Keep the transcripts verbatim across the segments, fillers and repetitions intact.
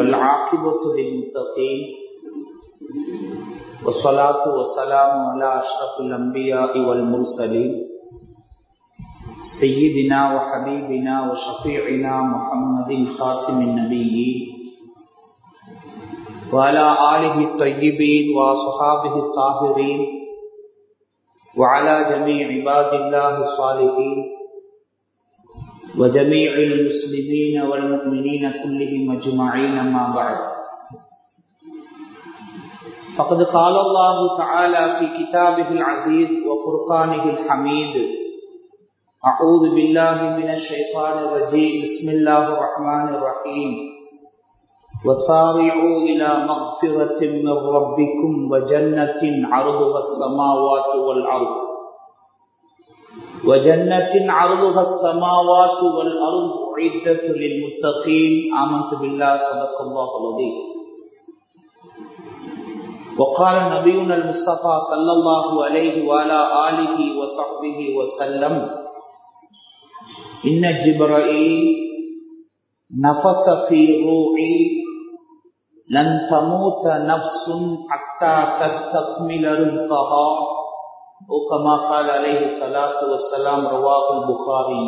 والعاقبة للمتقين والصلاة والسلام على أشرف الأنبياء والمرسلين سيدنا وحبيبنا وشفيعنا محمد خاتم النبيين وعلى آله الطيبين وصحابه الطاهرين وعلى جميع عباد الله الصالحين وجميع المسلمين والمؤمنين كلهم أجمعين أما بعد فقد قال الله تعالى في كتابه العزيز وفرقانه الحميد أعوذ بالله من الشيطان الرجيم بسم الله الرحمن الرحيم وسارعوا إلى مغفرة من ربكم وجنة عرضها السماوات والأرض وجنة عرضها السماوات والأرض أعدت للمتقين آمنت بالله صدق الله العظيم وقال نبينا المصطفى صلى الله عليه وعلى آله وصحبه وسلم إن جبرائيل نفث في روحي لن تموت نفس حتى تستكمل رزقها وكما قال عليه الصلاة والسلام رواه البخاري.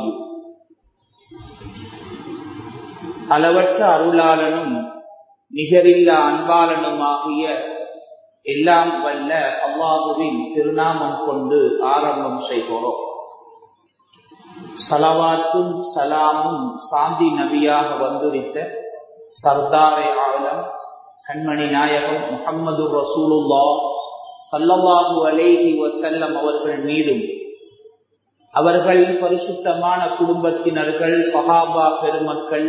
அளவற்ற அருளாளனும் நிகரில்லா அன்பாளனுமாகிய எல்லாம் வல்ல அல்லாஹுவின் திருநாமம் கொண்டு ஆரம்பம் செய்கிறோம். ஸலவாத்தும் சலாமும் சாந்தி நபியாக வந்துரித்த சர்தாரே ஆலம் கண்மணி நாயகம் முஹம்மது ரசூலுல்லாஹ் ஸல்லல்லாஹு அலைஹி வஸல்லம் அவர்கள் மீதும் அவர்கள் பரிசுத்தமான குடும்பத்தினர்கள் சஹாபா பெருமக்கள்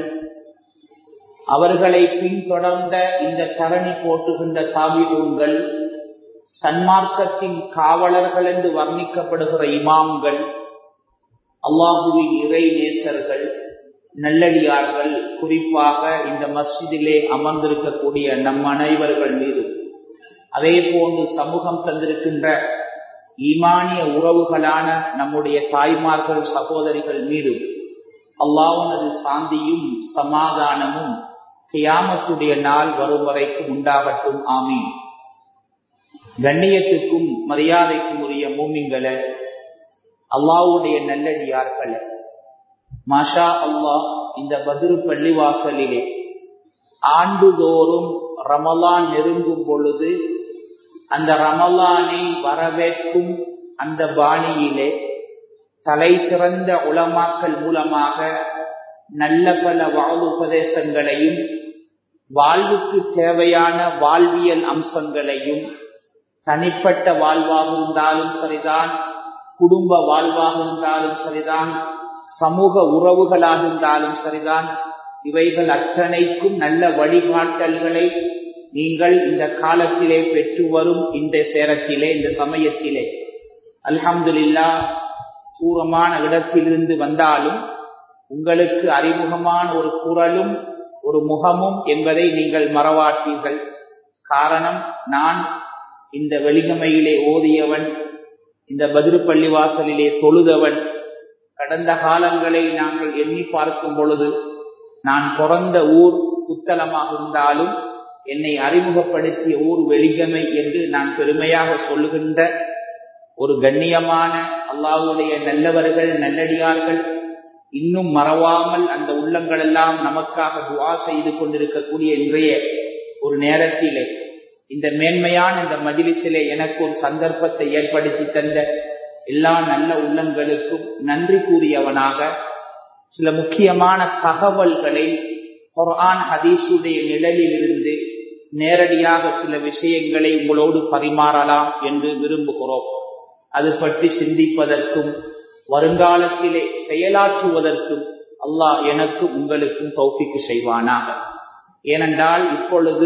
அவர்களை பின்தொடர்ந்த இந்த தரணி போட்டுகின்ற தாபிஊன்கள் சன்மார்க்கத்தின் காவலர்கள் என்று வர்ணிக்கப்படுகிற இமாம்கள் அல்லாஹுவின் இறை நேசர்கள் நல்லடியார்கள் குறிப்பாக இந்த மஸ்ஜிதிலே அமர்ந்திருக்கக்கூடிய நம் அனைவர்கள் மீது அதே போன்று சமூகம் தந்திருக்கின்ற ஈமானிய உறவுகளான நம்முடைய தாய்மார்கள் சகோதரிகள் மீது அல்லாஹ்வுடைய சாந்தியும் சமாதானமும் கியாமத்துடைய நாள் வரும் வரைக்கும் உண்டாகட்டும் ஆமீன். கண்ணியத்துக்கும் மரியாதைக்கும் உரிய மூமின்களே, அல்லாஹ்வுடைய நல்லடியார்களே, மாஷா அல்லாஹ் இந்த பத்ரு பள்ளிவாசலிலே ஆண்டுதோறும் ரமலான் நெருங்கும் பொழுது அந்த ரமலானை வரவேற்கும் அந்த பாணியிலே தலை சிறந்த உலமாக்கள் மூலமாக நல்ல பல வாழ்வு உபதேசங்களையும் வாழ்வுக்கு தேவையான வாழ்வியல் அம்சங்களையும் தனிப்பட்ட வாழ்வாக இருந்தாலும் சரிதான், குடும்ப வாழ்வாக இருந்தாலும் சரிதான், சமூக உறவுகளாக இருந்தாலும் சரிதான், இவைகள் அத்தனைக்கும் நல்ல வழிகாட்டல்களை நீங்கள் இந்த காலத்திலே பெற்று வரும் இந்த நேரத்திலே இந்த சமயத்திலே அல்ஹம்துலில்லாஹ் தூரமான இடத்திலிருந்து வந்தாலும் உங்களுக்கு அறிமுகமான ஒரு குரலும் ஒரு முகமும் என்பதை நீங்கள் மறவாட்டீர்கள். காரணம், நான் இந்த வெலிகமையிலே ஓதியவன், இந்த பத்ரு பள்ளிவாசலிலே தொழுதவன். கடந்த காலங்களை நாங்கள் எண்ணி பார்க்கும் பொழுது நான் பிறந்த ஊர் புத்தளமாக இருந்தாலும் என்னை அறிமுகப்படுத்திய ஊர் வெலிகமை என்று நான் பெருமையாக சொல்லுகின்ற ஒரு கண்ணியமான அல்லாஹ்வுடைய நல்லவர்கள் நல்லடியார்கள் இன்னும் மறவாமல் அந்த உள்ளங்கள் எல்லாம் நமக்காக துஆ செய்து கொண்டிருக்கக்கூடிய இன்றைய ஒரு நேரத்திலே இந்த மேன்மையான இந்த மஜ்லிஸிலே எனக்கு ஒரு சந்தர்ப்பத்தை ஏற்படுத்தி தந்த எல்லா நல்ல உள்ளங்களுக்கும் நன்றி கூறியவனாக சில முக்கியமான தகவல்களை குர்ஆன் ஹதீஸுடைய நிழலில் இருந்து நேரடியாக சில விஷயங்களை உங்களோடு பரிமாறலாம் என்று விரும்புகிறோம். அது பற்றி சிந்திப்பதற்கும் வருங்காலத்திலே செயலாற்றுவதற்கும் அல்லாஹ் எனக்கு உங்களுக்கும் தௌஃபீக் செய்வானாக. ஏனென்றால் இப்பொழுது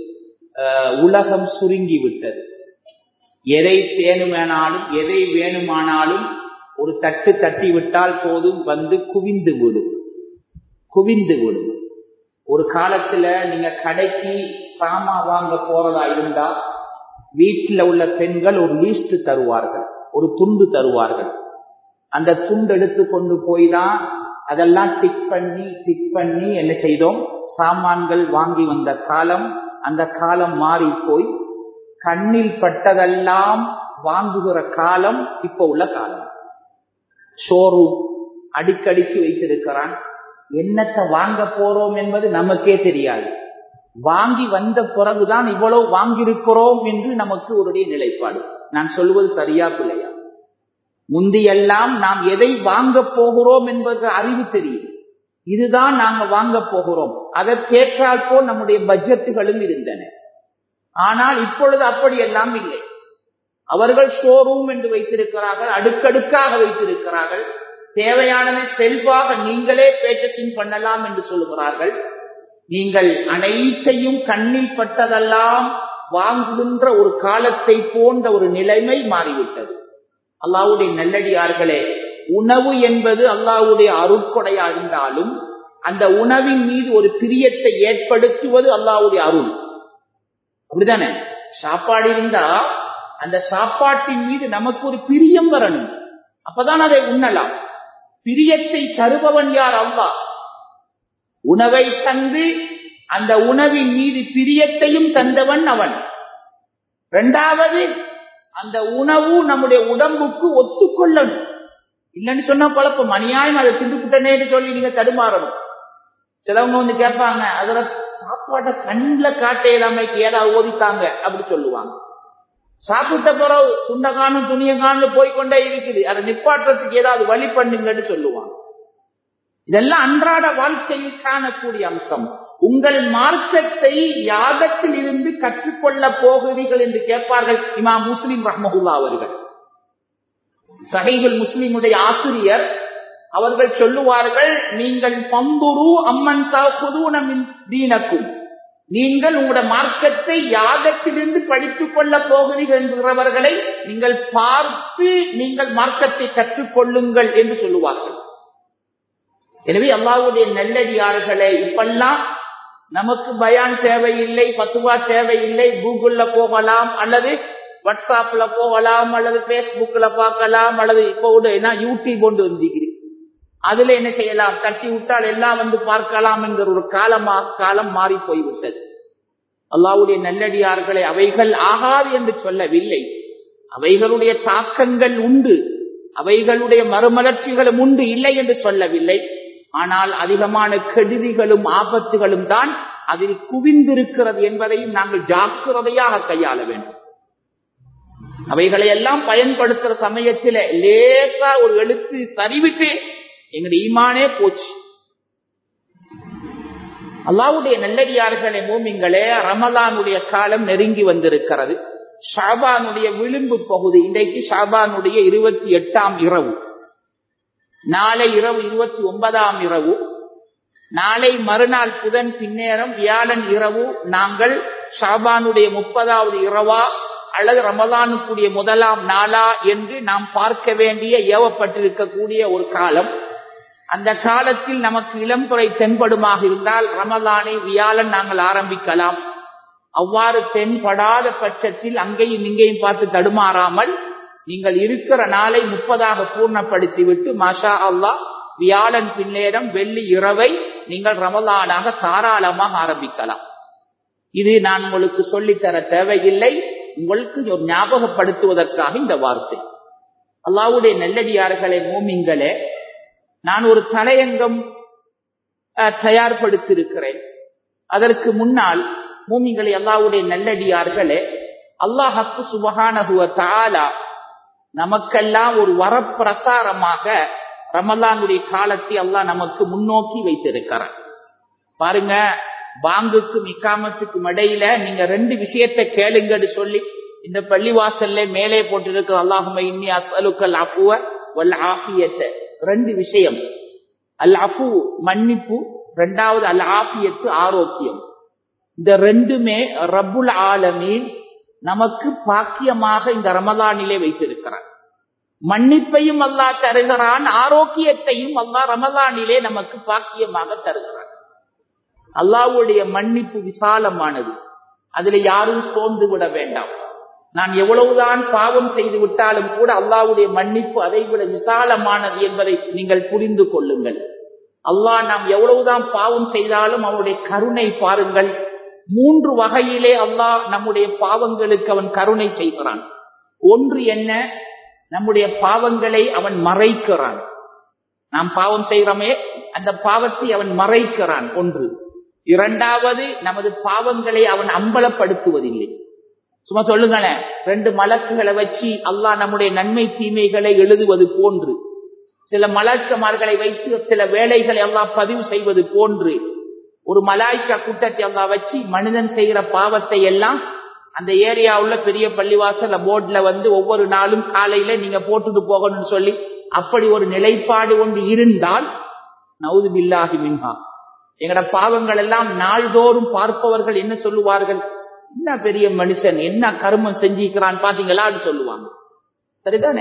உலகம் சுருங்கிவிட்டது. எதை வேணுமானாலும் எதை வேணுமானாலும் ஒரு தட்டு தட்டி விட்டால் போதும் வந்து குவிந்து விடும் குவிந்து விடும் ஒரு காலத்துல நீங்க கடைக்கு சாமா வாங்க போறதா இருந்தா வீட்டில் உள்ள பெண்கள் ஒரு லீஸ்ட் தருவார்கள், ஒரு துண்டு தருவார்கள். அந்த துண்டு எடுத்து கொண்டு போய் தான் அதெல்லாம் டிக் பண்ணி டிக் பண்ணி என்ன செய்தோம் சாமான்கள் வாங்கி வந்த காலம். அந்த காலம் மாறி போய் கண்ணில் பட்டதெல்லாம் வாங்குகிற காலம் இப்ப உள்ள காலம். ஷோரூம் அடிக்கடிக்கு வைத்திருக்கிறான். என்னத்தை வாங்க போறோம் என்பது நமக்கே தெரியாது. வாங்கி வந்த பிறகுதான் இவ்வளவு வாங்கியிருக்கிறோம் என்று நமக்கு ஒரு நிலைப்பாடு. நான் சொல்வது சரியா பிள்ளையா? முந்தியெல்லாம் நாம் எதை வாங்க போகிறோம் என்பது அறிவு தெரியும். இதுதான் நாங்க வாங்க போகிறோம், அதற்கேற்றால் போல் நம்முடைய பட்ஜெட்டுகளும் இருந்தன. ஆனால் இப்பொழுது அப்படியெல்லாம் இல்லை. அவர்கள் ஷோரூம் என்று வைத்திருக்கிறார்கள், அடுக்கடுக்காக வைத்திருக்கிறார்கள். தேவையானதை செல்வாக நீங்களே பேச்சத்தின் பண்ணலாம் என்று சொல்லுகிறார்கள். நீங்கள் அனைத்தையும் கண்ணில் பட்டதெல்லாம் வாங்குகின்ற ஒரு காலத்தை போன்ற ஒரு நிலைமை மாறிவிட்டது. அல்லாஹ்வுடைய நல்லடியார்களே, உணவு என்பது அல்லாஹ்வுடைய அருட்கொடையா இருந்தாலும் அந்த உணவின் மீது ஒரு பிரியத்தை ஏற்படுத்துவது அல்லாஹ்வுடைய அருள். அப்படிதானே? சாப்பாடு இருந்தா அந்த சாப்பாட்டின் மீது நமக்கு ஒரு பிரியம் வரணும், அப்பதான் அதை உண்ணலாம். பிரியத்தை தருபவன் யார்? அல்லாஹ். உணவை தந்து அந்த உணவின் மீது பிரியத்தையும் தந்தவன் அவன். இரண்டாவது, அந்த உணவு நம்முடைய உடம்புக்கு ஒத்துக்கொள்ளணும். இல்லைன்னு சொன்னா குழப்பம், அநியாயம், அதை திண்டுக்கிட்டனேன்னு சொல்லி நீங்க தடுமாறணும். சிலவங்க வந்து கேட்பாங்க, அதுல சாப்பாட்டை கண்ணில் காட்ட இல்லாமைக்கு ஏதாவது ஓதித்தாங்க அப்படி சொல்லுவாங்க. சாப்பிட்ட பிறகு துண்டகானும் துணியகான்னு போய்கொண்டே இருக்குது, அதை நிப்பாட்டுறதுக்கு ஏதாவது வழி பண்ணுங்கன்னு சொல்லுவாங்க. இதெல்லாம் அன்றாட வாழ்க்கையில் காணக்கூடிய அம்சம். உங்கள் மார்க்கத்தை யாகத்தில் இருந்து கற்றுக்கொள்ள போகிறீர்கள் என்று கேட்பார்கள் இமாம் முஸ்லிம் ரஹ்மத்துல்லாஹி அவர்கள். சஹீஹுல் முஸ்லிமுடைய ஆசிரியர் அவர்கள் சொல்லுவார்கள், நீங்கள் பந்துரு அம்மன் தாகுதுன மின் தீனக்கும், நீங்கள் உங்களுடைய மார்க்கத்தை யாகத்திலிருந்து படித்துக் கொள்ள போகிறீர்கள் என்கிறவர்களை நீங்கள் பார்த்து நீங்கள் மார்க்கத்தை கற்றுக்கொள்ளுங்கள் என்று சொல்லுவார்கள். எனவே அல்லாஹ்வுடைய நல்லடியார்களே, இப்பெல்லாம் நமக்கு பயான் தேவையில்லை, பத்துவா தேவையில்லை. கூகுள்ல போகலாம், அல்லது வாட்ஸ்அப்ல போகலாம், அல்லது பேஸ்புக்ல பார்க்கலாம், அல்லது இப்போ என்ன யூடியூப் கொண்டு வந்திருக்கிறேன், அதுல என்ன செய்யலாம், தட்டி விட்டால் எல்லாம் வந்து பார்க்கலாம் என்கிற ஒரு காலமா காலம் மாறி போய்விட்டது. அல்லாஹ்வுடைய நல்லடியார்களை, அவைகள் ஆகாது என்று சொல்லவில்லை, அவைகளுடைய தாக்கங்கள் உண்டு, அவைகளுடைய மறுமலர்ச்சிகளும் உண்டு, இல்லை என்று சொல்லவில்லை. ஆனால் அதிகமான கெடுதிகளும் ஆபத்துகளும் தான் அதில் குவிந்திருக்கிறது என்பதையும் நாங்கள் ஜாக்கிரதையாக கையாள வேண்டும். அவைகளை எல்லாம் பயன்படுத்துற சமயத்தில் லேசா ஒரு எழுத்து சரிவிட்டு எங்களுடைய ஈமானே போச்சு. அல்லாஹ்வுடைய நல்லடியார்களே, மூமின்களே, ரமலானுடைய காலம் நெருங்கி வந்திருக்கிறது. ஷாபானுடைய விளிம்பு பகுதி. இன்றைக்கு ஷாபானுடைய இருபத்தி எட்டாம் இரவு, நாளை இரவு இருபத்தி ஒன்பதாம் இரவு, நாளை மறுநாள் புதன் பின்னேரம் வியாழன் இரவு நாங்கள் ஷாபானுடைய முப்பதாவது இரவா அல்லது ரமலானுக்குரிய முதலாம் நாளா என்று நாம் பார்க்க வேண்டிய ஏவப்பட்டிருக்கக்கூடிய ஒரு காலம். அந்த காலத்தில் நமக்கு இளம்புரை தென்படுமாக இருந்தால் ரமலானை வியாழன் நாங்கள் ஆரம்பிக்கலாம். அவ்வாறு தென்படாத பட்சத்தில் அங்கேயும் இங்கேயும் பார்த்து தடுமாறாமல் நீங்கள் இருக்கிற நாளை முப்பதாக பூர்ணப்படுத்திவிட்டு மாஷா அல்லாஹ் வியாழன் பின்னேரம் வெள்ளி இரவை நீங்கள் ரமலானாக தாராளமாக ஆரம்பிக்கலாம். இது நான் உங்களுக்கு சொல்லித்தர தேவையில்லை, உங்களுக்கு ஒரு ஞாபகப்படுத்துவதற்காக இந்த வார்த்தை. அல்லாஹ்வுடைய நல்லடியார்களே, மூமின்களே, நான் ஒரு தலையங்கம் தயார்படுத்தியிருக்கிறேன். அதற்கு முன்னால் மூமின்களே, அல்லாஹ்வுடைய நல்லடியார்களே, அல்லாஹ் சுப்ஹானஹு வ தஆலா நமக்கெல்லாம் ஒரு வரப்பிரசாரமாக ரமலானுடைய காலத்தை அல்லாஹ் நமக்கு முன்னோக்கி வைத்திருக்கிறார். பாருங்க, பாங்குக்கும் இக்காமத்துக்கும் இடையில நீங்க ரெண்டு விஷயத்தை கேளுங்கன்னு சொல்லி இந்த பள்ளிவாசல்ல மேலே போட்டிருக்கிற அல்லாஹும்ம இன்னி அஸ்அலுக்கல் அஃப்வ வல் ஆஃபியத்த, ரெண்டு விஷயம். அல் அஃபு மன்னிப்பு, இரண்டாவது அல் ஆஃபியத்து ஆரோக்கியம். இந்த ரெண்டுமே ரப்புல் ஆலமீன் நமக்கு பாக்கியமாக இந்த ரமலானிலே வைத்திருக்கிறார். மன்னிப்பையும் அல்லாஹ் தருகிறான், ஆரோக்கியத்தையும் அல்லாஹ் ரமலானிலே நமக்கு பாக்கியமாக தருகிறான். அல்லாஹ்வுடைய மன்னிப்பு விசாலமானது, அதுல யாரும் சோர்ந்து விட வேண்டாம். நான் எவ்வளவுதான் பாவம் செய்து விட்டாலும் கூட அல்லாஹ்வுடைய மன்னிப்பு அதை விட விசாலமானது என்பதை நீங்கள் புரிந்து கொள்ளுங்கள். அல்லாஹ் நாம் எவ்வளவுதான் பாவம் செய்தாலும் அவனுடைய கருணை பாருங்கள். மூன்று வகையிலே அல்லாஹ் நம்முடைய பாவங்களுக்கு அவன் கருணை செய்கிறான். ஒன்று என்ன? நம்முடைய பாவங்களை அவன் மறைக்கிறான். நாம் பாவம் செய்கிறோமே, அந்த பாவத்தை அவன் மறைக்கிறான் ஒன்று. இரண்டாவது, நமது பாவங்களை அவன் அம்பலப்படுத்துவதில்லை. சும்மா சொல்லுங்களேன், ரெண்டு மலக்குகளை வச்சு அல்லாஹ் நம்முடைய நன்மை தீமைகளை எழுதுவது போன்று, சில மலக்குமார்களை வைத்து சில வேலைகளை அல்லாஹ் பதிவு செய்வது போன்று, ஒரு மலாய்க்கா கூட்டத்தை அல்லாஹ் வச்சு மனிதன் செய்கிற பாவத்தை எல்லாம் அந்த ஏரியாவுள்ள பெரிய பள்ளிவாசல் போர்ட்ல வந்து ஒவ்வொரு நாளும் காலையில நீங்க போட்டுட்டு போகணும்னு சொல்லி அப்படி ஒரு நிலைப்பாடு கொண்டு இருந்தால், நவுது பில்லாஹி மின்ஹா, எங்கட பாவங்கள் எல்லாம் நாள்தோறும் பார்ப்பவர்கள் என்ன சொல்லுவார்கள்? என்ன பெரிய மனுஷன், என்ன கர்மம் செஞ்சிக்கிறான் பாத்தீங்களான்னு சொல்லுவாங்க. சரிதானே?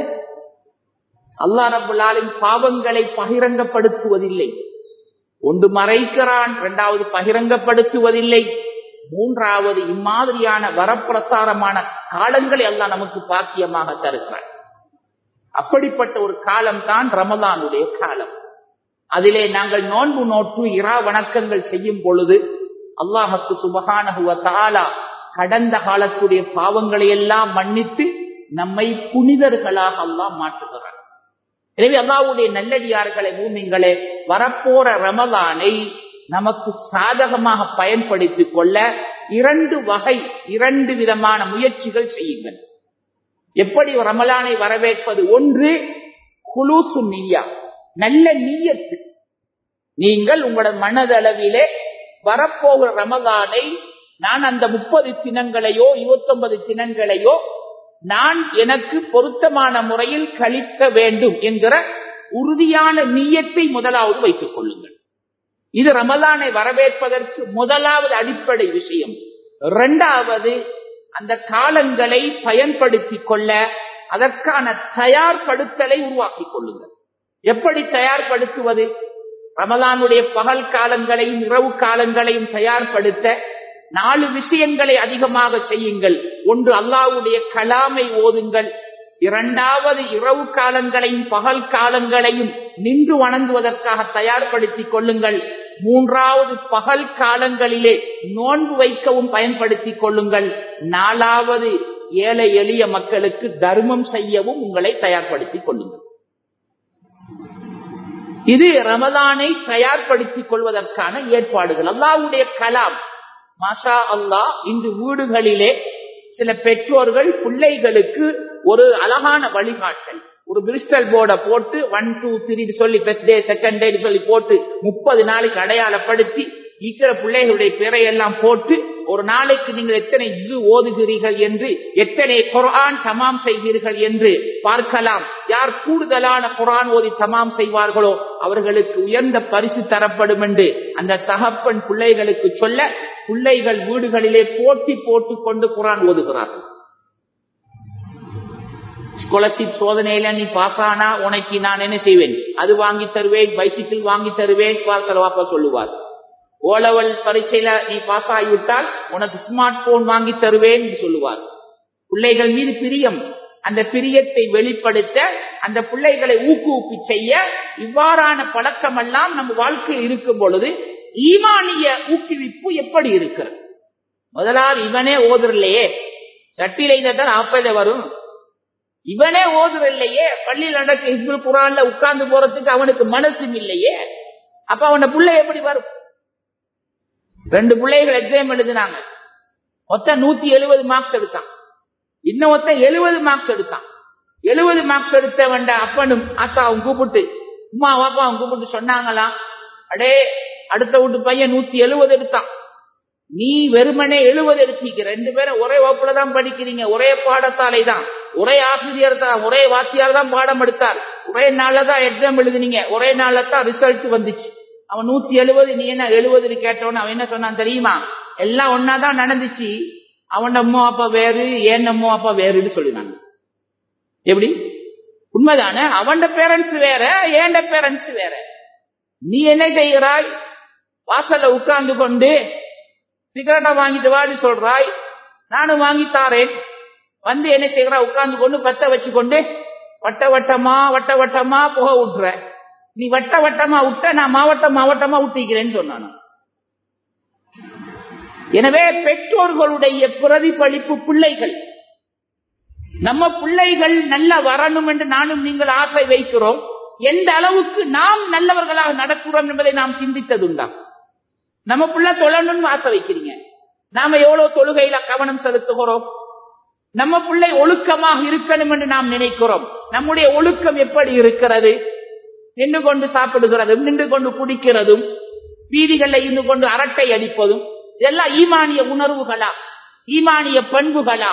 அல்லாஹ் ரப்பல் ஆலமீன் பாவங்களை பகிரங்கப்படுத்துவதில்லை. ஒன்று மறைக்கிறான், இரண்டாவது பகிரங்கப்படுத்துவதில்லை, மூன்றாவது இம்மாதிரியான வரப்பிரசாரமான காலங்களை அல்லாஹ் நமக்கு பாக்கியமாக தருகிறான். அப்படிப்பட்ட ஒரு காலம் தான் ரமலானுடைய காலம். அதிலே நாங்கள் நோன்பு நோட்டு இரா வணக்கங்கள் செய்யும் பொழுது அல்லாஹ்வுக்கு சுப்ஹானஹு வ தஆலா கடந்த காலத்துடைய பாவங்களை எல்லாம் மன்னித்து நம்மை புனிதர்களாக அல்லாஹ் மாற்றுகிறார். எனவே அல்லாஹ்வுடைய நல்லடியார்களே, மூமின்களே, வரப்போற ரமலானை நமக்கு சாதகமாக பயன்படுத்திக் கொள்ள இரண்டு வகை இரண்டு விதமான முயற்சிகள் செய்யுங்கள். எப்படி ரமலானை வரவேற்பது? ஒன்று, குலூசு நிய்யா, நல்ல நிய்யத்து. நீங்கள் உங்களோட மனதளவிலே வரப்போகிற ரமலானை நான் அந்த முப்பது தினங்களையோ இருபத்தி ஒன்பது தினங்களையோ நான் எனக்கு பொருத்தமான முறையில் கழிக்க வேண்டும் என்கிற உறுதியான நிய்யத்தை முதலாவது வைத்துக் கொள்ளுங்கள். இது ரமலானை வரவேற்பதற்கு முதலாவது அடிப்படை விஷயம். இரண்டாவது, அந்த காலங்களை பயன்படுத்திக் கொள்ள அதற்கான தயார்படுத்தலை உருவாக்கிக் கொள்ளுங்கள். எப்படி தயார்படுத்துவது? ரமலானுடைய பகல் காலங்களையும் இரவு காலங்களையும் தயார்படுத்த நாலு விஷயங்களை அதிகமாக செய்யுங்கள். ஒன்று, அல்லாஹ்வுடைய கலாமை ஓதுங்கள். இரண்டாவது, இரவு காலங்களையும் பகல் காலங்களையும் நின்று வணங்குவதற்காக தயார்படுத்திக் கொள்ளுங்கள். மூன்றாவது, பகல் காலங்களிலே நோன்பு வைக்கவும் பயன்படுத்திக் கொள்ளுங்கள். நாலாவது, ஏழை எளிய மக்களுக்கு தர்மம் செய்யவும் உங்களை தயார்படுத்திக் கொள்ளுங்கள். இது ரமலானை தயார்படுத்திக் கொள்வதற்கான ஏற்பாடுகள். அல்லாஹ்வுடைய கலாம், மாஷா அல்லாஹ், இன்று வீடுகளிலே சில பெற்றோர்கள் பிள்ளைகளுக்கு ஒரு அழகான வழிகாட்டல், ஒரு பிரிஸ்டல் போர்டை போட்டு ஒன் டூ த்ரீ சொல்லி ஃபர்ஸ்ட் டே செகண்ட் டே சொல்லி போட்டு முப்பது நாளைக்கு அடையாளப்படுத்தி இருக்கிற பிள்ளைகளுடைய பெயரையெல்லாம் போட்டு ஒரு நாளைக்கு நீங்கள் எத்தனை ஜுஸு ஓதுகிறீர்கள் என்று, எத்தனை குர்ஆன் தமாம் செய்வீர்கள் என்று பார்க்கலாம். யார் கூடுதலான குர்ஆன் ஓதி தமாம் செய்வார்களோ அவர்களுக்கு உயர்ந்த பரிசு தரப்படும் என்று அந்த தகப்பன் பிள்ளைகளுக்கு சொல்ல, பிள்ளைகள் வீடுகளிலே போட்டி போட்டுக் கொண்டு குர்ஆன் ஓதுகிறார்கள். ஸ்காலர்ஷிப் சோதனையில நீ பாஸ் ஆனா உனக்கு நான் என்ன செய்வேன், அது வாங்கி தருவேன், பைசிக்கிள் வாங்கி தருவேன் வாப்பா சொல்லுவார். ஓலவல் பரீட்சையில நீ பாஸ் ஆகிவிட்டால் உனக்கு ஸ்மார்ட் போன் வாங்கி தருவேன் என்று சொல்லுவார். பிள்ளைகள் மீது பிரியம், அந்த பிரியத்தை வெளிப்படுத்த, அந்த பிள்ளைகளை ஊக்குவிப்பு செய்ய இவ்வாறான பழக்கம் எல்லாம் நம்ம வாழ்க்கையில் இருக்கும் பொழுது ஈமானிய ஊக்குவிப்பு எப்படி இருக்கிறது? முதலாவது, இவனே ஓதுறலையே, சட்டியில தான் ஆப்பையில வரும், இவனே ஓதுறலையே, பள்ளியில் நடக்க ஹிஸ்புல் குர்ஆன்ல உட்கார்ந்து போறதுக்கு அவனுக்கு மனசும் இல்லையே, அப்ப அவன பிள்ளை எப்படி வரும்? ரெண்டு பிள்ளைகள் எக்ஸாம் எழுதினாங்க, மொத்தம் நூத்தி எழுபது மார்க்ஸ் எடுத்தான், இன்னும் மொத்தம் எழுபது மார்க்ஸ் எடுத்தான். எழுபது மார்க்ஸ் எடுத்த வேண்ட அப்பனும் அத்தாவும் கூப்பிட்டு, உமா வாப்பாவும் கூப்பிட்டு சொன்னாங்களா, அடே அடுத்த வீட்டு பையன் நூத்தி எழுபது எடுத்தான், நீ வெறுமனே எழுபது எடுத்தீங்க, ரெண்டு பேரும் ஒரே வகுப்புல தான் படிக்கிறீங்க, ஒரே பாடசாலை தான், ஒரே ஆசிரியர் தான், ஒரே வாத்தியார் தான் பாடம் எடுத்தார், ஒரே நாள்ல தான் எக்ஸாம் எழுதினீங்க, ஒரே நாள்ல தான் ரிசல்ட் வந்துச்சு. அவன் நூத்தி எழுபது, நீ என்ன எழுபதுன்னு கேட்டவன அவன் என்ன சொன்னான் தெரியுமா? எல்லாம் ஒன்னாதான் நடந்துச்சு, அவன் அம்மா அப்பா வேறு, ஏன் அம்மா அப்பா வேறுன்னு சொல்லினாங்க. எப்படி? உண்மைதானே? அவன் பேரண்ட்ஸ் வேற, ஏண்ட பேரண்ட்ஸ் வேற. நீ என்ன செய்கிறாய்? வாசல்ல உட்கார்ந்து கொண்டு சிகரெட்டை வாங்கிட்டு வாடி சொல்றாய், நானும் வாங்கி தாரேன். வந்து என்ன செய்கிறா? உட்கார்ந்து கொண்டு பத்த வச்சு கொண்டு வட்ட வட்டமா வட்ட வட்டமா புகை விட்டுற. நீ வட்ட வட்டமா விட்ட, நான் மாவட்டம் மாவட்டமா விட்டிக்கிறேன்னு சொன்னான். எனவே பெற்றோர்களுடைய பிரதிபலிப்பு பிள்ளைகள், நம்ம பிள்ளைகள் நல்ல வரணும் என்று நானும் நீங்கள் ஆசை வைக்கிறோம். எந்த அளவுக்கு நாம் நல்லவர்களாக நடக்கிறோம் என்பதை நாம் சிந்தித்ததுண்டா? நம்ம பிள்ளை தொழணும்னு ஆசை வைக்கிறீங்க, நாம எவ்வளவு தொழுகையில கவனம் செலுத்துகிறோம்? நம்ம பிள்ளை ஒழுக்கமாக இருக்கணும் என்று நாம் நினைக்கிறோம். நம்முடைய ஒழுக்கம் எப்படி இருக்கிறது? நின்று கொண்டு சாப்பிடுகிறதும், நின்று கொண்டு குடிக்கிறதும், வீதிகளில் இருந்து கொண்டு அரட்டை அடிப்பதும், இதெல்லாம் ஈமானிய உணர்வுகளா? ஈமானிய பண்புகளா?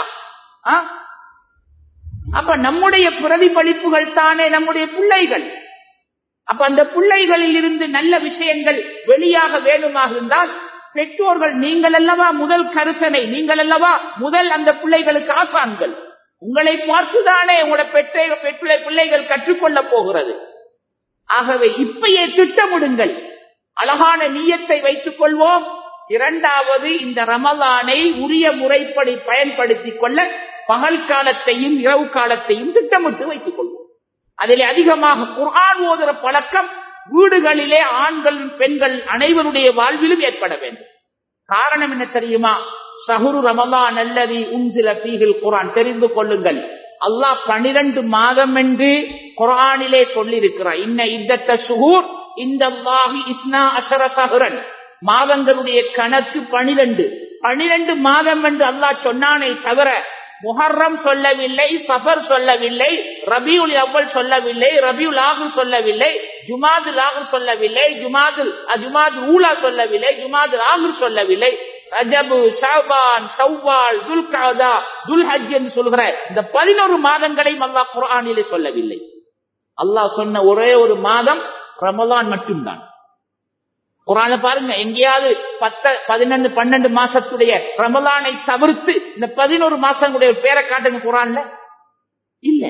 அப்ப நம்முடைய பிரதிபலிப்புகள் தானே நம்முடைய பிள்ளைகள். அப்ப அந்த பிள்ளைகளில் இருந்து நல்ல விஷயங்கள் வெளியாக வேணுமாக இருந்தால் பெற்றோர்கள் நீங்கள் அல்லவா முதல் கருத்தனை, நீங்கள் அல்லவா முதல் அந்த பிள்ளைகளுக்கு ஆசான்கள். உங்களை பார்த்துதானே உங்களோட பெற்ற பெற்ற பிள்ளைகள் கற்றுக்கொள்ள போகிறது. ஆகவே இப்பயே திட்டமிடுங்கள், அழகான நியத்தை வைத்துக் கொள்வோம். இரண்டாவது, இந்த ரமலானை உரிய முறைப்படி பயன்படுத்திக் கொள்ள பகல் காலத்தையும் இரவு காலத்தையும் திட்டமிட்டு வைத்துக் கொள்வோம். அதிலே அதிகமாக குர்ஆன் ஓதுற பழக்கம் வீடுகளிலே ஆண்கள் பெண்கள் அனைவருடைய வாழ்விலும் ஏற்பட வேண்டும். காரணம் என்ன தெரியுமா? ஷஹ்ரு ரமலான் அல்லதி உன்சில ஃபீஹில் குர்ஆன். தெரிந்து கொள்ளுங்கள், அல்லாஹ் பனிரெண்டு மாதம் என்று குர்ஆனிலே சொல்லியிருக்கிறார். இன்ன இத்தத்த ஷுஹூர் இந்தல்லாஹி இஸ்னா அஷர ஷஹ்ரன். மாதங்களுடைய கணக்கு பனிரெண்டு. பனிரெண்டு மாதம் என்று அல்லாஹ் சொன்னானே தவிர முஹர்ரம் சொல்லவில்லை, சஃபர் சொல்லவில்லை, ரபியுல் அவ்வல் சொல்லவில்லை, ரபியுல் ஆகிர் சொல்லவில்லை, ஜுமாதுல் ஆகிர் சொல்லவில்லை, ஜுமாதுல் ஜுமாதுல் ஊலா சொல்லவில்லை, ஜுமாதுல் ஆகிர் சொல்லவில்லை, ரஜபு, ஷஅபான், ஷவ்வால், துல்கஅதா, துல்ஹஜ் என்று சொல்கிற இந்த பதினொரு மாதங்களையும் அல்லாஹ் குர்ஆனிலே சொல்லவில்லை. அல்லாஹ் சொன்ன ஒரே ஒரு மாதம் ரமலான் மட்டும்தான். குர்ஆனை பாருங்க, எங்கேயாவது பத்து பதினொன்று பன்னெண்டு மாசத்துடைய ரமலானை தவிர்த்து இந்த பதினோரு மாசங்களுடைய பேரை காட்டுங்க குர்ஆன்ல. இல்ல.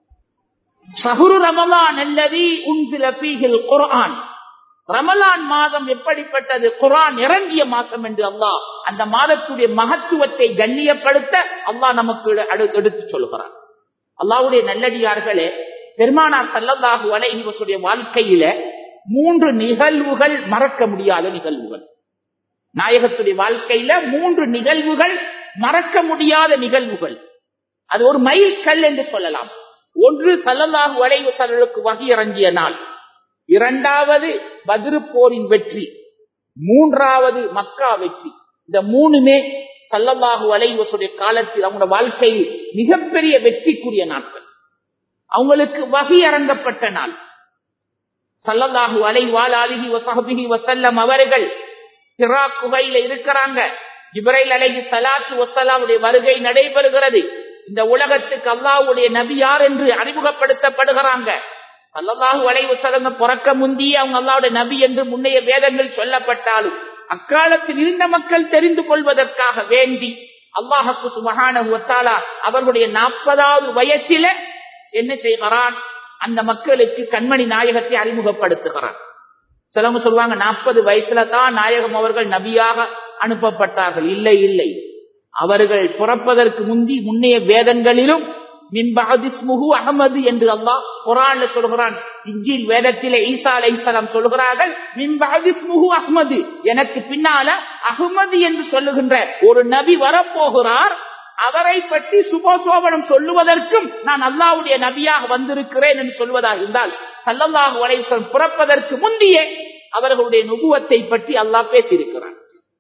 ஷஹ்ரு ரமலான் அல்லதி உன்சில ஃபீஹில் குர்ஆன். ரமலான் மாதம் எப்படிப்பட்டது? குர்ஆன் இறங்கிய மாதம் என்று அல்லாஹ் அந்த மாதத்துடைய மகத்துவத்தை கண்ணியப்படுத்த அல்லாஹ் நமக்கு எடுத்து சொல்கிறார். அல்லாஹ்வுடைய நல்லடியார்களே, பெருமானார் ஸல்லல்லாஹு அலைஹி வஸல்லம் வாழ்க்கையில மூன்று நிகழ்வுகள் மறக்க முடியாத நிகழ்வுகள். நாயகத்துடைய வாழ்க்கையில மூன்று நிகழ்வுகள் மறக்க முடியாத நிகழ்வுகள். அது ஒரு மைல் கல் என்று சொல்லலாம். ஒன்று ஸல்லல்லாஹு அலைஹி வஸல்லம் வஹி இறங்கிய நாள், இரண்டாவது பத்ர் போரின் வெற்றி, மூன்றாவது மக்கா வெற்றி. இந்த மூணுமே ஸல்லல்லாஹு அலைஹி வஸல்லம் காலத்தில் அவங்க வாழ்க்கையில் மிகப்பெரிய வெற்றிக்குரிய நாட்கள். அவங்களுக்கு வஹி இறங்கப்பட்ட நாள். ஸல்லல்லாஹு அலைஹி வஆலிஹி வஸஹ்பிஹி வஸல்லம் அவர்கள் ஹிரா குகையில இருக்கிறாங்க. ஜிப்ரீல் அலைஹி ஸலாத்து வஸலாமுடைய வருகை நடைபெறுகிறது. இந்த உலகத்துக்கு அல்லாஹ்வுடைய நபி யார் என்று அறிமுகப்படுத்தப்படுகிறாங்க. ஸல்லல்லாஹு அலைஹி வஸல்லம் பிறக்க முந்தியே அவங்க அல்லாஹ்வுடைய நபி என்று முன்னைய வேதங்கள் சொல்லப்பட்டாலும் அக்காலத்தில் இருந்த மக்கள் தெரிந்து கொள்வதற்காக வேண்டி அல்லாஹ் சுப்ஹானஹு வ தஆலா அவர்களுடைய நாற்பதாவது வயசில என்ன செய்கிறான்? அந்த மக்களுக்கு கண்மணி நாயகத்தை அறிமுகப்படுத்துகிறான். சிலவங்க சொல்லுவாங்க நாற்பது வயசுல தான் நாயகம் அவர்கள் நபியாக அனுப்பப்பட்டார்கள். இல்லை இல்லை, அவர்கள் பிறப்பதற்கு முந்தி முன்னைய வேதங்களிலும் மின் பஅதி இஸ்முஹு அஹ்மது என்று அல்லாஹ் குர்ஆன்ல சொல்கிறான். இன்ஜீல் வேதத்திலே ஈசா அலைஹிஸ்ஸலாம் சொல்கிறார்கள், மின் பஅதி இஸ்முஹு அஹ்மது, எனக்கு பின்னால அஹ்மது என்று சொல்லுகின்ற ஒரு நபி வரப்போகிறார். அவரை பற்றி சுபசோபனம் சொல்லுவதற்கும் நான் அல்லாஹ்வுடைய நபியாக வந்திருக்கிறேன் என்று சொல்வதாக இருந்தால் ஸல்லல்லாஹு அலைஹி வஸல்லம் பிறப்பதற்கு முந்தியே அவர்களுடைய நுபுவத்தை பற்றி அல்லாஹ் பேசியிருக்கிறார்.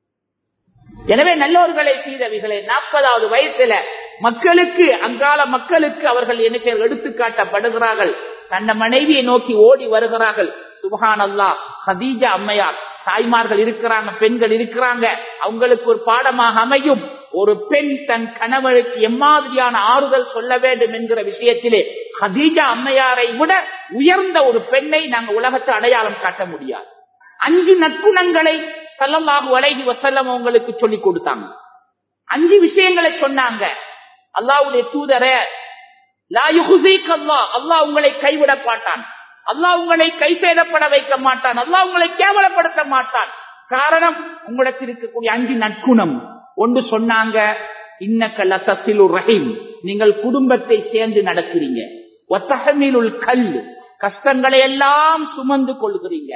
எனவே நல்லோர்களை சீதவிகளை நாற்பதாவது வயசுல மக்களுக்கு, அங்கால மக்களுக்கு அவர்கள் என்ன எடுத்துக்காட்டப்படுகிறார்கள். தன்னை மனைவியை நோக்கி ஓடி வருகிறார்கள். சுப்ஹானல்லாஹ், கதீஜா அம்மையார் தாய்மார்கள் இருக்கிறாங்க, பெண்கள் இருக்கிறாங்க. அவங்களுக்கு ஒரு பாடமாக அமையும். ஒரு பெண் தன் கணவனுக்கு எம்மாதிரியான ஆறுதல் சொல்ல வேண்டும் என்கிற விஷயத்திலே கதீஜா அம்மையாரை விட உயர்ந்த ஒரு பெண்ணை நாங்கள் உலகத்தை அடையாளம் காட்ட முடியாது. அஞ்சு நற்குணங்களை ஸல்லல்லாஹு அலைஹி வஸல்லம் அவங்களுக்கு சொல்லிக் கொடுத்தாங்க. அஞ்சு விஷயங்களை சொன்னாங்க. அல்லாஹ்வுடைய தூதரே, லா யுஹ்ஸீக அல்லாஹ், அல்லாஹ் உங்களை கைவிட மாட்டான், அல்லாஹ் உங்களை கை சேதப்பட வைக்க மாட்டான், அல்லாஹ் உங்களை கேவலப்படுத்த மாட்டான். காரணம், உங்களிடத்தில் இருக்கக்கூடிய அஞ்சு நற்குணம். ஒன்று சொன்னாங்க, இன்னக லதஸிலுர் ரஹீம், நீங்கள் குடும்பத்தை சேர்ந்து நடக்கிறீங்க. வதஹமிலுல் கல், கஷ்டங்களை எல்லாம் சுமந்து கொள்கிறீங்க.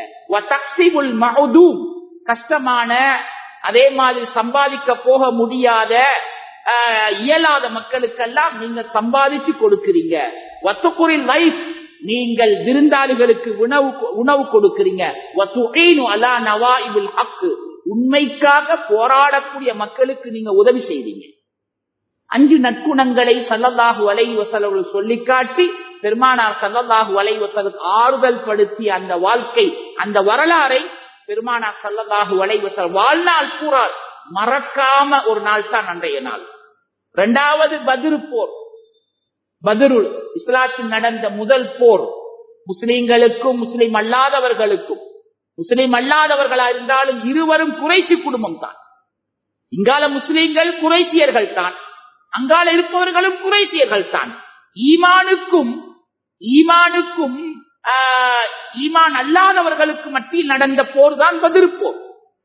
கஷ்டமான அதே மாதிரி சம்பாதிக்க போக முடியாத இயலாத மக்களுக்கெல்லாம் நீங்க சம்பாதிச்சு கொடுக்கிறீங்க. வத்துக்குரில் லைஃப் நீங்கள் விருந்தாளிகளுக்கு உணவு உணவு கொடுக்கிறீங்க. அலா நவாஇபில் ஹக் உண்மைக்காக போராடக்கூடிய மக்களுக்கு நீங்க உதவி செய்றீங்க. அஞ்சு நற்குணங்களை ஸல்லல்லாஹு அலைஹி வஸல்லம் சொல்லி காட்டி பெருமானார் ஸல்லல்லாஹு அலைஹி வஸல்லம் ஆறுதல் படுத்திய அந்த வாழ்க்கை, அந்த வரலாறை பெருமானார் ஸல்லல்லாஹு அலைஹி வஸல்லம் வாழ்நாள் பூரா மறக்காம ஒரு நாள் தான் அன்றைய நாள். இரண்டாவது பத்ர் போர். பத்ரு இஸ்லாத்தில் நடந்த முதல் போர். முஸ்லிம்களுக்கும் முஸ்லிம் அல்லாதவர்களுக்கும், முஸ்லிம் அல்லாதவர்களா இருந்தாலும் இருவரும் குறைசி குடும்பம் தான். இங்கால முஸ்லிம்கள் குறைசியர்கள் தான், அங்கால இருப்பவர்களும் குறைசியர்கள் தான். ஈமானுக்கும் ஈமானுக்கும் ஈமான் அல்லாதவர்களுக்கு மத்தியில் நடந்த போர் தான் பத்ர் போர்.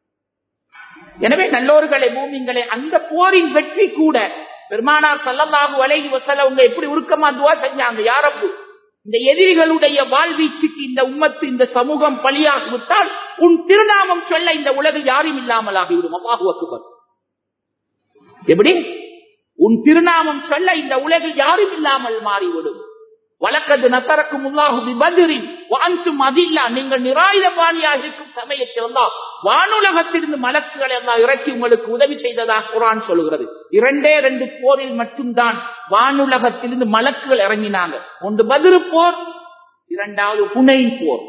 எனவே நல்லோர்களே, மூமின்களே, அந்த போரின் வெற்றி கூட பெருமானார் ஸல்லல்லாஹு அலைஹி வஸல்லம் அவங்க எப்படி உருக்கமா துஆ செஞ்சாங்க, யா ரப்பு, இந்த எதிரிகளுடைய வாழ்வீச்சுக்கு இந்த உம்மத்து இந்த சமூகம் பலியாகி விட்டால் உன் திருநாமம் சொல்ல இந்த உலகில் யாரும் இல்லாமல் ஆகிவிடும். அல்லாஹு அக்பர். எப்படி உன் திருநாமம் சொல்ல இந்த உலகில் யாரும் இல்லாமல் மாறிவிடும். வலக்கது நஸரக்கும் அல்லாஹு பிபத்ரின் வஅன்தும் அதில்லா, நீங்கள் நிராயுதபாணியாக இருக்கும் சமயத்தில் அல்லாஹ் வானுலகத்திலிருந்து மலக்குகளை அல்லாஹ் இறக்கி உங்களுக்கு உதவி செய்ததாக குர்ஆன் சொல்கிறது. இரண்டே ரெண்டு போரில் மட்டும்தான் வானுலகத்திலிருந்து மலக்குகள் இறங்கினாங்க. ஒன்று பத்ர் போர், இரண்டாவது ஹுனைன் போர்.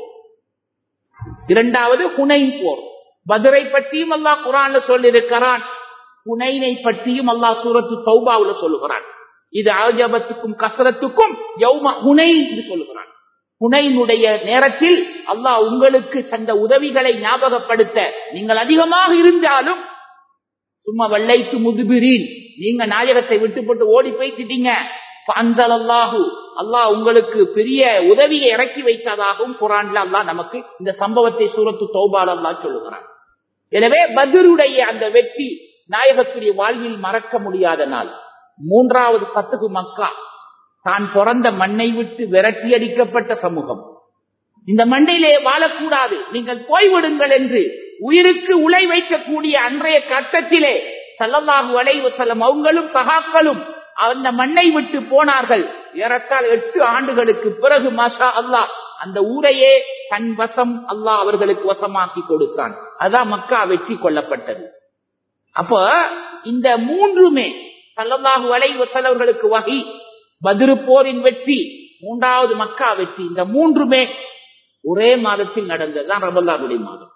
இரண்டாவது ஹுனைன் போர். பத்ரை பற்றியும் அல்லாஹ் குர்ஆன்ல சொல்லி இருக்கிறான், ஹுனைனை பற்றியும் அல்லாஹ் சூரத்து தௌபாவுல சொல்லுகிறான். இது ஆஜபத்துக்கும் கஸ்ரத்துக்கும் யௌம ஹுனைன் என்று சொல்லுகிறான். ஹுனைனுடைய நேரத்தில் அல்லாஹ் உங்களுக்கு தந்த உதவிகளை ஞாபகப்படுத்த, நீங்கள் அதிகமாக இருந்தாலும் சும்மா வல்லைத்து முதுபிரீன், நீங்க நாயகத்தை விட்டு போட்டு ஓடி போயிட்டீங்க. அல்லாஹு அல்லாஹ் உங்களுக்கு பெரிய உதவியை இறக்கி வைத்ததாகவும் குர்ஆன்ல அல்லாஹ் நமக்கு இந்த சம்பவத்தை சூரத்து தௌபால அல்லாஹ் சொல்லுகிறான். எனவே பத்ருடைய அந்த வெற்றி நாயகத்துடைய வாழ்வில் மறக்க முடியாத நாள். மூன்றாவது பத்துக்கு மக்கா, தான் பிறந்த மண்ணை விட்டு விரட்டி அடிக்கப்பட்ட சமூகம். இந்த மண்ணிலே வாழக்கூடாது, நீங்கள் போய்விடுங்கள் என்று உயிருக்கு உலை வைக்கக்கூடிய அன்றைய கட்டத்திலே ஸல்லல்லாஹு அலைஹி வஸல்லம் அவங்களும் சஹாக்களும் அந்த மண்ணை விட்டு போனார்கள். ஏறத்தாழ எட்டு ஆண்டுகளுக்கு பிறகு மாஷா அல்லாஹ் அந்த ஊரையே தன் வசம் அல்லாஹ் அவர்களுக்கு வசமாக்கி கொடுத்தான். அதான் மக்கா வெற்றி கொள்ளப்பட்டது. அப்ப இந்த மூன்றுமே ஸல்லல்லாஹு அலைஹி வஸல்லம் அவர்களுக்கு வஹி, பத்ர் போரின் வெற்றி, மூன்றாவது மக்கா வெற்றி, இந்த மூன்றுமே ஒரே மாதத்தில் நடந்ததுதான் ரமலானுடைய மாதம்.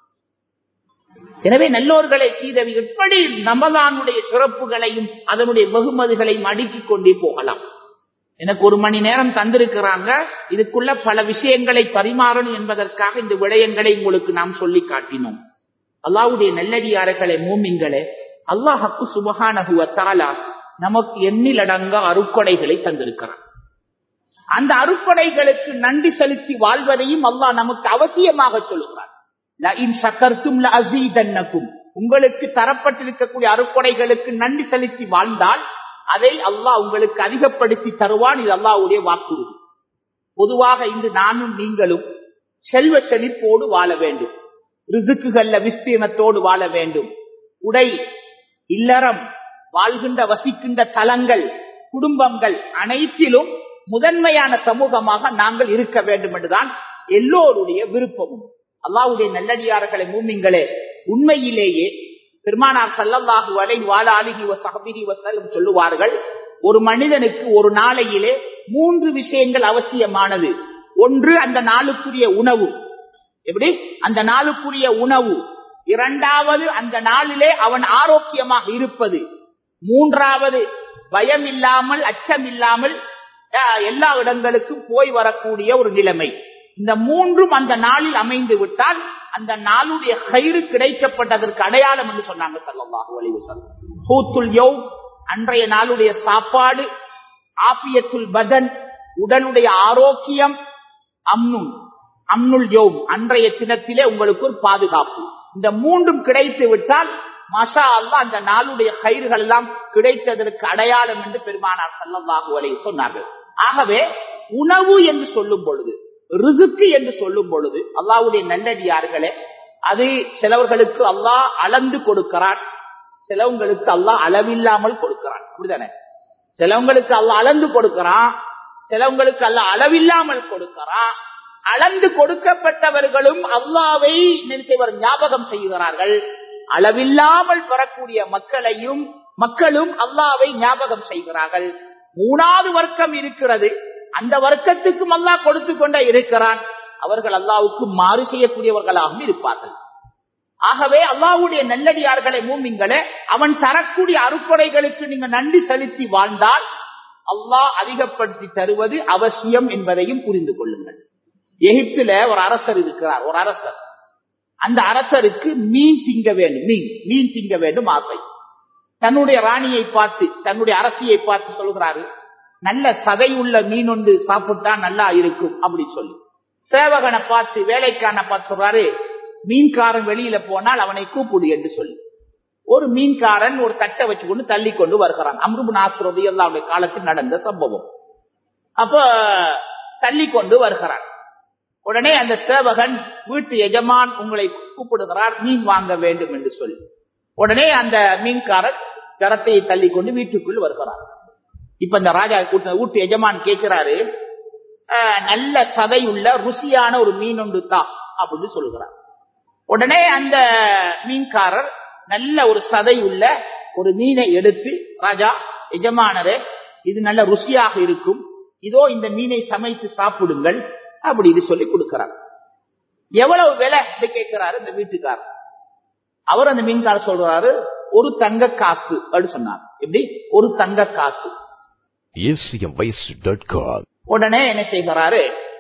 எனவே நல்லோர்களை சீதவி எப்படி ரமலானுடைய சிறப்புகளையும் அதனுடைய வெகுமதிகளையும் அடுக்கிக் கொண்டே போகலாம். எனக்கு ஒரு மணி நேரம் தந்திருக்கிறாங்க, இதுக்குள்ள பல விஷயங்களை பரிமாறணும் என்பதற்காக இந்த விடயங்களை உங்களுக்கு நாம் சொல்லி காட்டினோம். அல்லாஹ்வுடைய நல்லடியார்களே, மூமின்களே, அல்லாஹ் சுப்ஹானஹு வ தஆலா நமக்கு எண்ணிலடங்கா அருட்கொடைகளை தந்திருக்கிறான். அந்த அருட்கொடைகளுக்கு நன்றி செலுத்தி வாழ்வதையும் அல்லாஹ் நமக்கு அவசியமாக சொல்லுகிறான். லஇன் ஷக்கர்தும் லஅஸீதன்னகும், உங்களுக்கு தரப்பட்டிருக்கக்கூடிய அருட்கொடைகளுக்கு நன்றி செலுத்தி வாழ்ந்தால் அதை அல்லாஹ் உங்களுக்கு அதிகப்படுத்தி தருவான். இது அல்லாஹ்வுடைய வாக்குறுதி. பொதுவாக இன்று நானும் நீங்களும் செல்வ செழிப்போடு வாழ வேண்டும், ரிசுக்குகள்ல விஸ்தீர்ணத்தோடு வாழ வேண்டும். உடை, இல்லறம், வாழ்கின்ற வசிக்கின்ற தலங்கள், குடும்பங்கள் அனைத்திலும் முதன்மையான சமூகமாக நாங்கள் இருக்க வேண்டும் என்றுதான் எல்லோருடைய விருப்பமும். அல்லாஹ்வுடைய நல்லடியார்களே, மூமின்களே, உண்மையிலேயே பெருமானார் ஸல்லல்லாஹு அலைஹி வஸல்லம் வஸஹபிஹி வஸல்லம் சொல்லுவார்கள், ஒரு மனிதனுக்கு ஒரு நாளையிலே மூன்று விஷயங்கள் அவசியமானது. ஒன்று அந்த நாளுக்குரிய உணவு, எப்படி அந்த நாளுக்குரிய உணவு. இரண்டாவது அந்த நாளிலே அவன் ஆரோக்கியமாக இருப்பது. மூன்றாவது பயம் இல்லாமல் அச்சம் இல்லாமல் எல்லா இடங்களுக்கும் போய் வரக்கூடிய ஒரு நிலைமை. இந்த மூன்றும் அந்த நாளில் அமைந்து விட்டால் அந்த நாளுடைய கயிறு கிடைக்கப்பட்டதற்கு அடையாளம் என்று சொன்னாங்க ஸல்லல்லாஹு அலைஹி வஸல்லம். ஹூத்துல் யௌம், அன்றைய நாளுடைய சாப்பாடு. ஆஃபியத்துல் பதன், உடலுடைய ஆரோக்கியம். அம்னுன், அம்னுல் யௌம், அன்றைய தினத்திலே உங்களுக்கு ஒரு பாதுகாப்பு. இந்த மூன்றும் கிடைத்து விட்டால் மாஷா அல்லாஹ் அந்த நாளுடைய கயிறுகள் எல்லாம் கிடைத்ததற்கு அடையாளம் என்று பெருமானார் ஸல்லல்லாஹு அலைஹி சொன்னார்கள். ஆகவே உணவு என்று சொல்லும் பொழுது ரிசுக்கு என்று சொல்லும் பொழுது அல்லாஹ்வுடைய நல்லடியார்களே, அது சிலவர்களுக்கு அல்லாஹ் அளந்து கொடுக்கிறான், சிலவங்களுக்கு அல்லாஹ் அளவில்லாமல் கொடுக்கிறான். அப்படிதானே? சிலவங்களுக்கு அல்லாஹ் அளந்து கொடுக்கிறான், சிலவங்களுக்கு அல்லாஹ் அளவில்லாமல் கொடுக்கிறான். அளந்து கொடுக்கப்பட்டவர்களும் அல்லாஹ்வை நினைத்தவர் ஞாபகம் செய்கிறார்கள். அளவில்லாமல் பெறக்கூடிய மக்களையும் மக்களும் அல்லாஹ்வை ஞாபகம் செய்கிறார்கள். மூணாவது வர்க்கம் இருக்கிறது, அந்த வர்க்கத்துக்கும் அல்லாஹ் கொடுத்து கொண்டே இருக்கிறான். அவர்கள் அல்லாஹ்வுக்கு மாறு செய்யக்கூடியவர்களாகவும் இருப்பார்கள். ஆகவே அல்லாஹ்வுடைய நல்லடியார்களை மூமின்களே, அவன் தரக்கூடிய அருட்கொடைகளுக்கு நீங்க நன்றி செலுத்தி வாழ்ந்தால் அல்லாஹ் அதிகப்படுத்தி தருவது அவசியம் என்பதையும் புரிந்து கொள்ளுங்கள். எகிப்தில ஒரு அரசர் இருக்கிறார், ஒரு அரசர். அந்த அரசருக்கு மீன் திங்க வேண்டும், மீன் மீன் திங்க வேண்டும் ஆசை. தன்னுடைய ராணியை பார்த்து, தன்னுடைய அரசியை பார்த்து சொல்கிறாரு, நல்ல சதையுள்ள மீன் ஒன்று சாப்பிட்டா நல்லா இருக்கும் அப்படி சொல்லி. சேவகனை பார்த்து, வேலைக்கான பார்த்து சொல்றாரு, மீன்காரன் வெளியில போனால் அவனை கூப்பிடு என்று சொல்லி. ஒரு மீன்காரன் ஒரு தட்டை வச்சு கொண்டு தள்ளி கொண்டு வருகிறான். அம்ரு பின் ஆஸ் ரலியல்லாஹு அன்ஹு காலத்தில் நடந்த சம்பவம். அப்ப தள்ளி கொண்டு வருகிறான். உடனே அந்த சேவகன், வீட்டு எஜமான் உங்களை கூப்பிடுகிறார், மீன் வாங்க வேண்டும் என்று சொல்லி. உடனே அந்த மீன்காரன் கரத்தையை தள்ளி கொண்டு வீட்டுக்குள் வருகிறார். இப்ப இந்த ராஜா வீட்டு எஜமான் கேட்கிறாரு, நல்ல சதையுள்ள ருசியான ஒரு மீன் ஒன்று தான் அப்படின்னு சொல்லுகிறார். உடனே அந்த மீன்காரர் நல்ல ஒரு சதையுள்ள ஒரு மீனை எடுத்து, ராஜா எஜமானரே, இது நல்ல ருசியாக இருக்கும், இதோ இந்த மீனை சமைத்து சாப்பிடுங்கள் அப்படின்னு சொல்லி கொடுக்கிறார். எவ்வளவு விலை கேட்கிறாரு இந்த வீட்டுக்காரர். அவர் அந்த மீன்காரர் சொல்றாரு, ஒரு தங்க காசு அப்படின்னு சொன்னார். எப்படி? ஒரு தங்க காசு. உடனே என்ன செய்கிறாரு,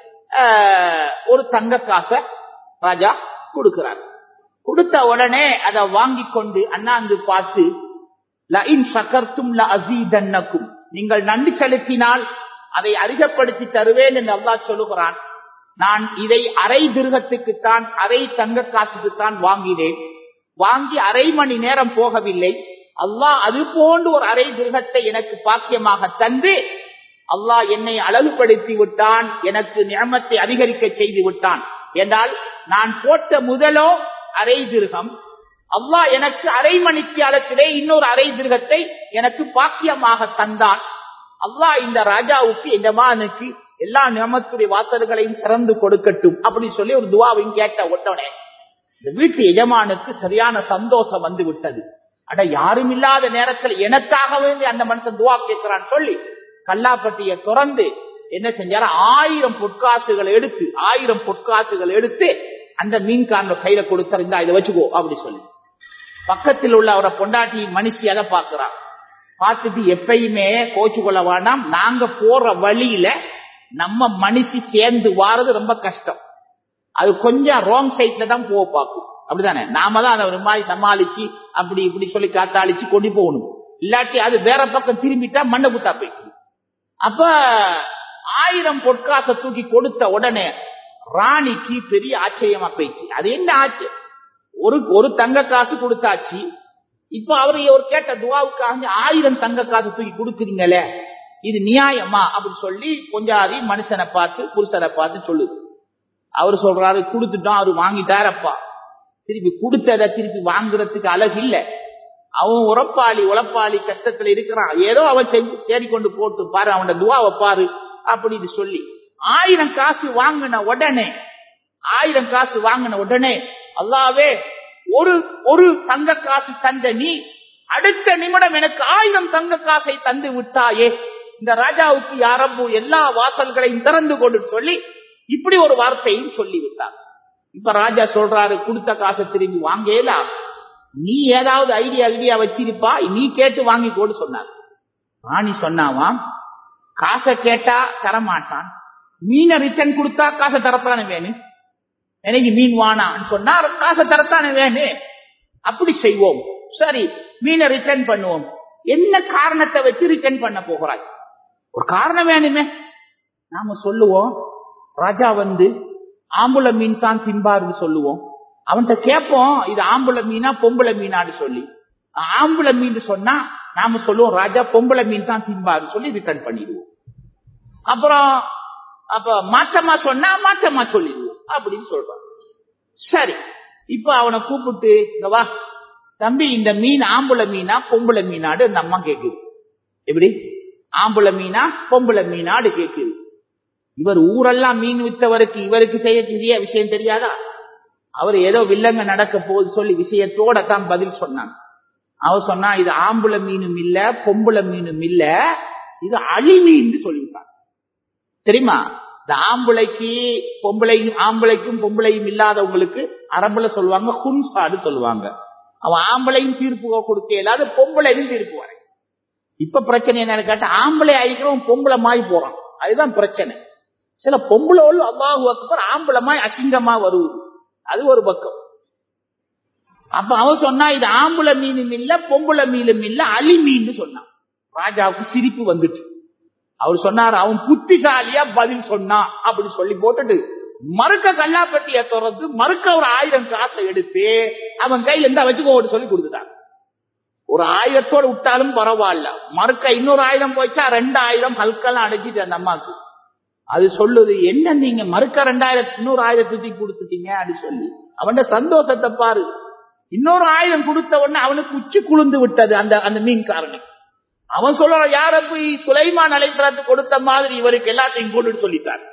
ஒரு தங்க காசை ராஜா கொடுக்கிறார். கொடுத்த உடனே அதை வாங்கி கொண்டு அண்ணாந்து பார்த்து, லஇன் ஷகர்தும் லஅஸீதன்னகும், நீங்கள் நன்றி செலுத்தினால் அதை அதிகப்படுத்தி தருவேன் என்று அல்லாஹ் சொல்லுகிறான். நான் இதை அரை திருகத்துக்குத்தான், அரை தங்க காசுக்குத்தான் வாங்கினேன். வாங்கி அரை மணி நேரம் போகவில்லை, அல்லாஹ் அது போன்று ஒரு அரை திருகத்தை எனக்கு பாக்கியமாக தந்து அல்லாஹ் என்னை அழகுபடுத்தி விட்டான், எனக்கு நியமத்தை அதிகரிக்க செய்து விட்டான். என்றால் நான் போட்ட முதலோ அரை திருகம், அல்லாஹ் எனக்கு அரை மணி காலத்திலே இன்னொரு அரை திருகத்தை எனக்கு பாக்கியமாக தந்தான். அல்லாஹ் இந்த ராஜாவுக்கு, இந்த மகனுக்கு எல்லா நியமத்துடைய வாசல்களையும் திறந்து கொடுக்கட்டும் அப்படி சொல்லி ஒரு துவாவையும் கேட்ட உடனே இந்த வீட்டு எஜமானுக்கு சரியான சந்தோஷம் வந்து விட்டது. அட, யாரும் இல்லாத நேரத்தில் எனக்காகவே அந்த மனுஷன் துவா கேட்கிறான் சொல்லி கல்லாப்பட்டியை திறந்து என்ன செஞ்சாரு, ஆயிரம் பொற்காசுகள் எடுத்து ஆயிரம் பொற்காசுகள் எடுத்து அந்த மீன்காரன் கையில கொடுத்தாரு, இதை வச்சுக்கோ அப்படி சொல்லி. பக்கத்தில் உள்ள அவரை பொண்டாட்டி மனுஷி அதை பாக்குறான். பார்த்துட்டு, எப்பயுமே கோச்சு கொள்ள வேண்டாம், நாங்க போற வழியில நம்ம மனுஷி சேர்ந்து வாரது ரொம்ப கஷ்டம், அது கொஞ்சம் ராங் சைட்ல தான் போக பார்க்கும். அப்படித்தானே? நாம தான் அதை ஒரு மாதிரி சமாளிச்சு அப்படி இப்படி சொல்லி காத்தாளிச்சு கொண்டு போகணும். இல்லாட்டி அது வேற பக்கம் திரும்பிட்டா மண்ணை குத்தா போயிட்டு. அப்ப ஆயிரம் பொற்காசை தூக்கி கொடுத்த உடனே ராணிக்கு பெரிய ஆச்சரியமா போயிடுச்சு. அது என்ன ஆச்சு, ஒரு ஒரு தங்க காசு கொடுத்தாச்சு, இப்ப அவரு ஒரு கேட்ட துவாவுக்காக ஆயிரம் தங்க காசு தூக்கி கொடுக்குறீங்களே, இது நியாயமா அப்படி சொல்லி கொஞ்சாதி மனுஷனை பார்த்து புருஷனை பார்த்து சொல்லுது. அவரு சொல்றாரு, கொடுத்துட்டோம், அவரு வாங்கிட்டாரப்பா, திருப்பி கொடுத்தத திருப்பி வாங்குறதுக்கு அழகு இல்ல, அவன் உரப்பாளி உழப்பாளி கஷ்டத்துல இருக்கிறான், ஏதோ அவன் செஞ்சு தேடிக்கொண்டு போட்டு பாரு, அவனோட துவாவை பாரு அப்படின்னு சொல்லி ஆயிரம் காசு வாங்கின உடனே ஆயிரம் காசு வாங்கின உடனே அல்லாவே, ஒரு ஒரு தங்க காசு தந்த நீ அடுத்த நிமிடம் எனக்கு ஆயிரம் தங்க காசை தந்து விட்டாயே, இந்த ராஜாவுக்கு யாரம்பு எல்லா வாசல்களையும் திறந்து கொண்டு சொல்லி இப்படி ஒரு வார்த்தையும் சொல்லி விட்டார். இப்ப ராஜா சொல்றாரு, கொடுத்த காசை திரும்பி வாங்கல, நீ ஏதாவது ஐடியா ஐடியா வச்சிருப்பா, நீ கேட்டு வாங்கி போடு சொன்னார். ராணி சொன்னாவாம், காசை கேட்டா தரமாட்டான், மீனை ரிட்டர்ன் கொடுத்தா காசை தரத்தானே வேணும், எனக்கு மீன் வானான்னு சொன்னா காசை தரத்தானே வேணும், அப்படி செய்வோம், சரி மீனை ரிட்டர்ன் பண்ணுவோம். என்ன காரணத்தை வச்சு ரிட்டர்ன் பண்ண போகிறாய், ஒரு காரணம் வேணுமே. நாம சொல்லுவோம், ராஜா வந்து ஆம்புல மீன் தான் திம்பாருன்னு சொல்லுவோம். அவன்கிட்ட கேட்போம், இது ஆம்புல மீனா பொம்பளை மீனான்னு சொல்லி. ஆம்புல மீன் சொன்னா நாம சொல்லுவோம், ராஜா பொம்பளை மீன் தான் திம்பாருன்னு சொல்லி ரிட்டர்ன் பண்ணிடுவோம். அப்புறம் அப்ப மாற்றமா சொன்னா மாற்றமா சொல்லிடுவோம் அப்படின்னு சொல்றான். சரி, இப்ப அவனை கூப்பிட்டு வா தம்பி, இந்த மீன் ஆம்புல மீனா பொம்புல மீனாடு அந்த அம்மா கேக்குது. எப்படி ஆம்புல மீனா பொம்புல மீனாடு கேக்குது. இவர் ஊரெல்லாம் மீன் வித்தவருக்கு இவருக்கு செய்ய தெரிய விஷயம் தெரியாதா? அவர் ஏதோ வில்லங்க நடக்க போது சொல்லி விஷயத்தோட தான் பதில் சொன்னாங்க. அவர் சொன்னா இது ஆம்புல மீனும் இல்ல பொம்புல மீனும் இல்ல, இது அழி மீன் சொல்லிட்டாங்க. தெரியுமா? இந்த ஆம்புளைக்கு பொம்பளையும் ஆம்பளைக்கும் பொம்பளையும் இல்லாதவங்களுக்கு அரபுல சொல்லுவாங்க ஹுன்சாடு சொல்லுவாங்க. அவன் ஆம்பளையும் தீர்ப்பு கொடுக்க இல்லாத பொம்பளையும் தீர்ப்பு வர. இப்ப பிரச்சனை என்னன்னு கேட்டா ஆம்பளை ஆகிக்கிறவன் பொம்பளை மாய் போறான். அதுதான் பிரச்சனை. சில பொம்பளை அல்லாஹு அக்பர் ஆம்பளை மாய் அசிங்கமா வருவது, அது ஒரு பக்கம். அப்ப அவன் சொன்னா இது ஆம்புல மீனும் இல்ல பொம்புல மீனும் இல்ல அலி மீன் சொன்னான். ராஜாவுக்கு சிரிப்பு வந்துட்டு அவர் சொன்னார் அவன் புத்திசாலியா பதில் சொன்னான் அப்படி சொல்லி போட்டுட்டு மறுக்க கல்லாப்பட்டிய திறந்து மறுக்க ஒரு ஆயிரம் காசை எடுத்து அவன் கையில இருந்தா வச்சுக்கோ சொல்லி கொடுத்துட்டான். ஒரு ஆயிரத்தோடு விட்டாலும் பரவாயில்ல, மறுக்க இன்னொரு ஆயிரம் போச்சா ரெண்டாயிரம் ஹல்கெல்லாம் அடைச்சிட்டு அந்த அம்மாக்கு. அது சொல்லுது என்ன நீங்க மறுக்க ரெண்டாயிரத்தி இன்னொரு ஆயிரத்தி கொடுத்துட்டீங்க அப்படின்னு சொல்லி அவன் சந்தோஷத்தை பாரு. இன்னொரு ஆயிரம் கொடுத்த உடனே அவனுக்கு உச்சி குளிர்ந்து விட்டது அந்த அந்த மீன்காரனுக்கு. அவன் சொல்ற யார போய் சுலைமான் அலைஹிஸ்ஸலாத்துக்கு கொடுத்த மாதிரி இவருக்கு எல்லாத்தையும் கொண்டு சொல்லிட்டார்.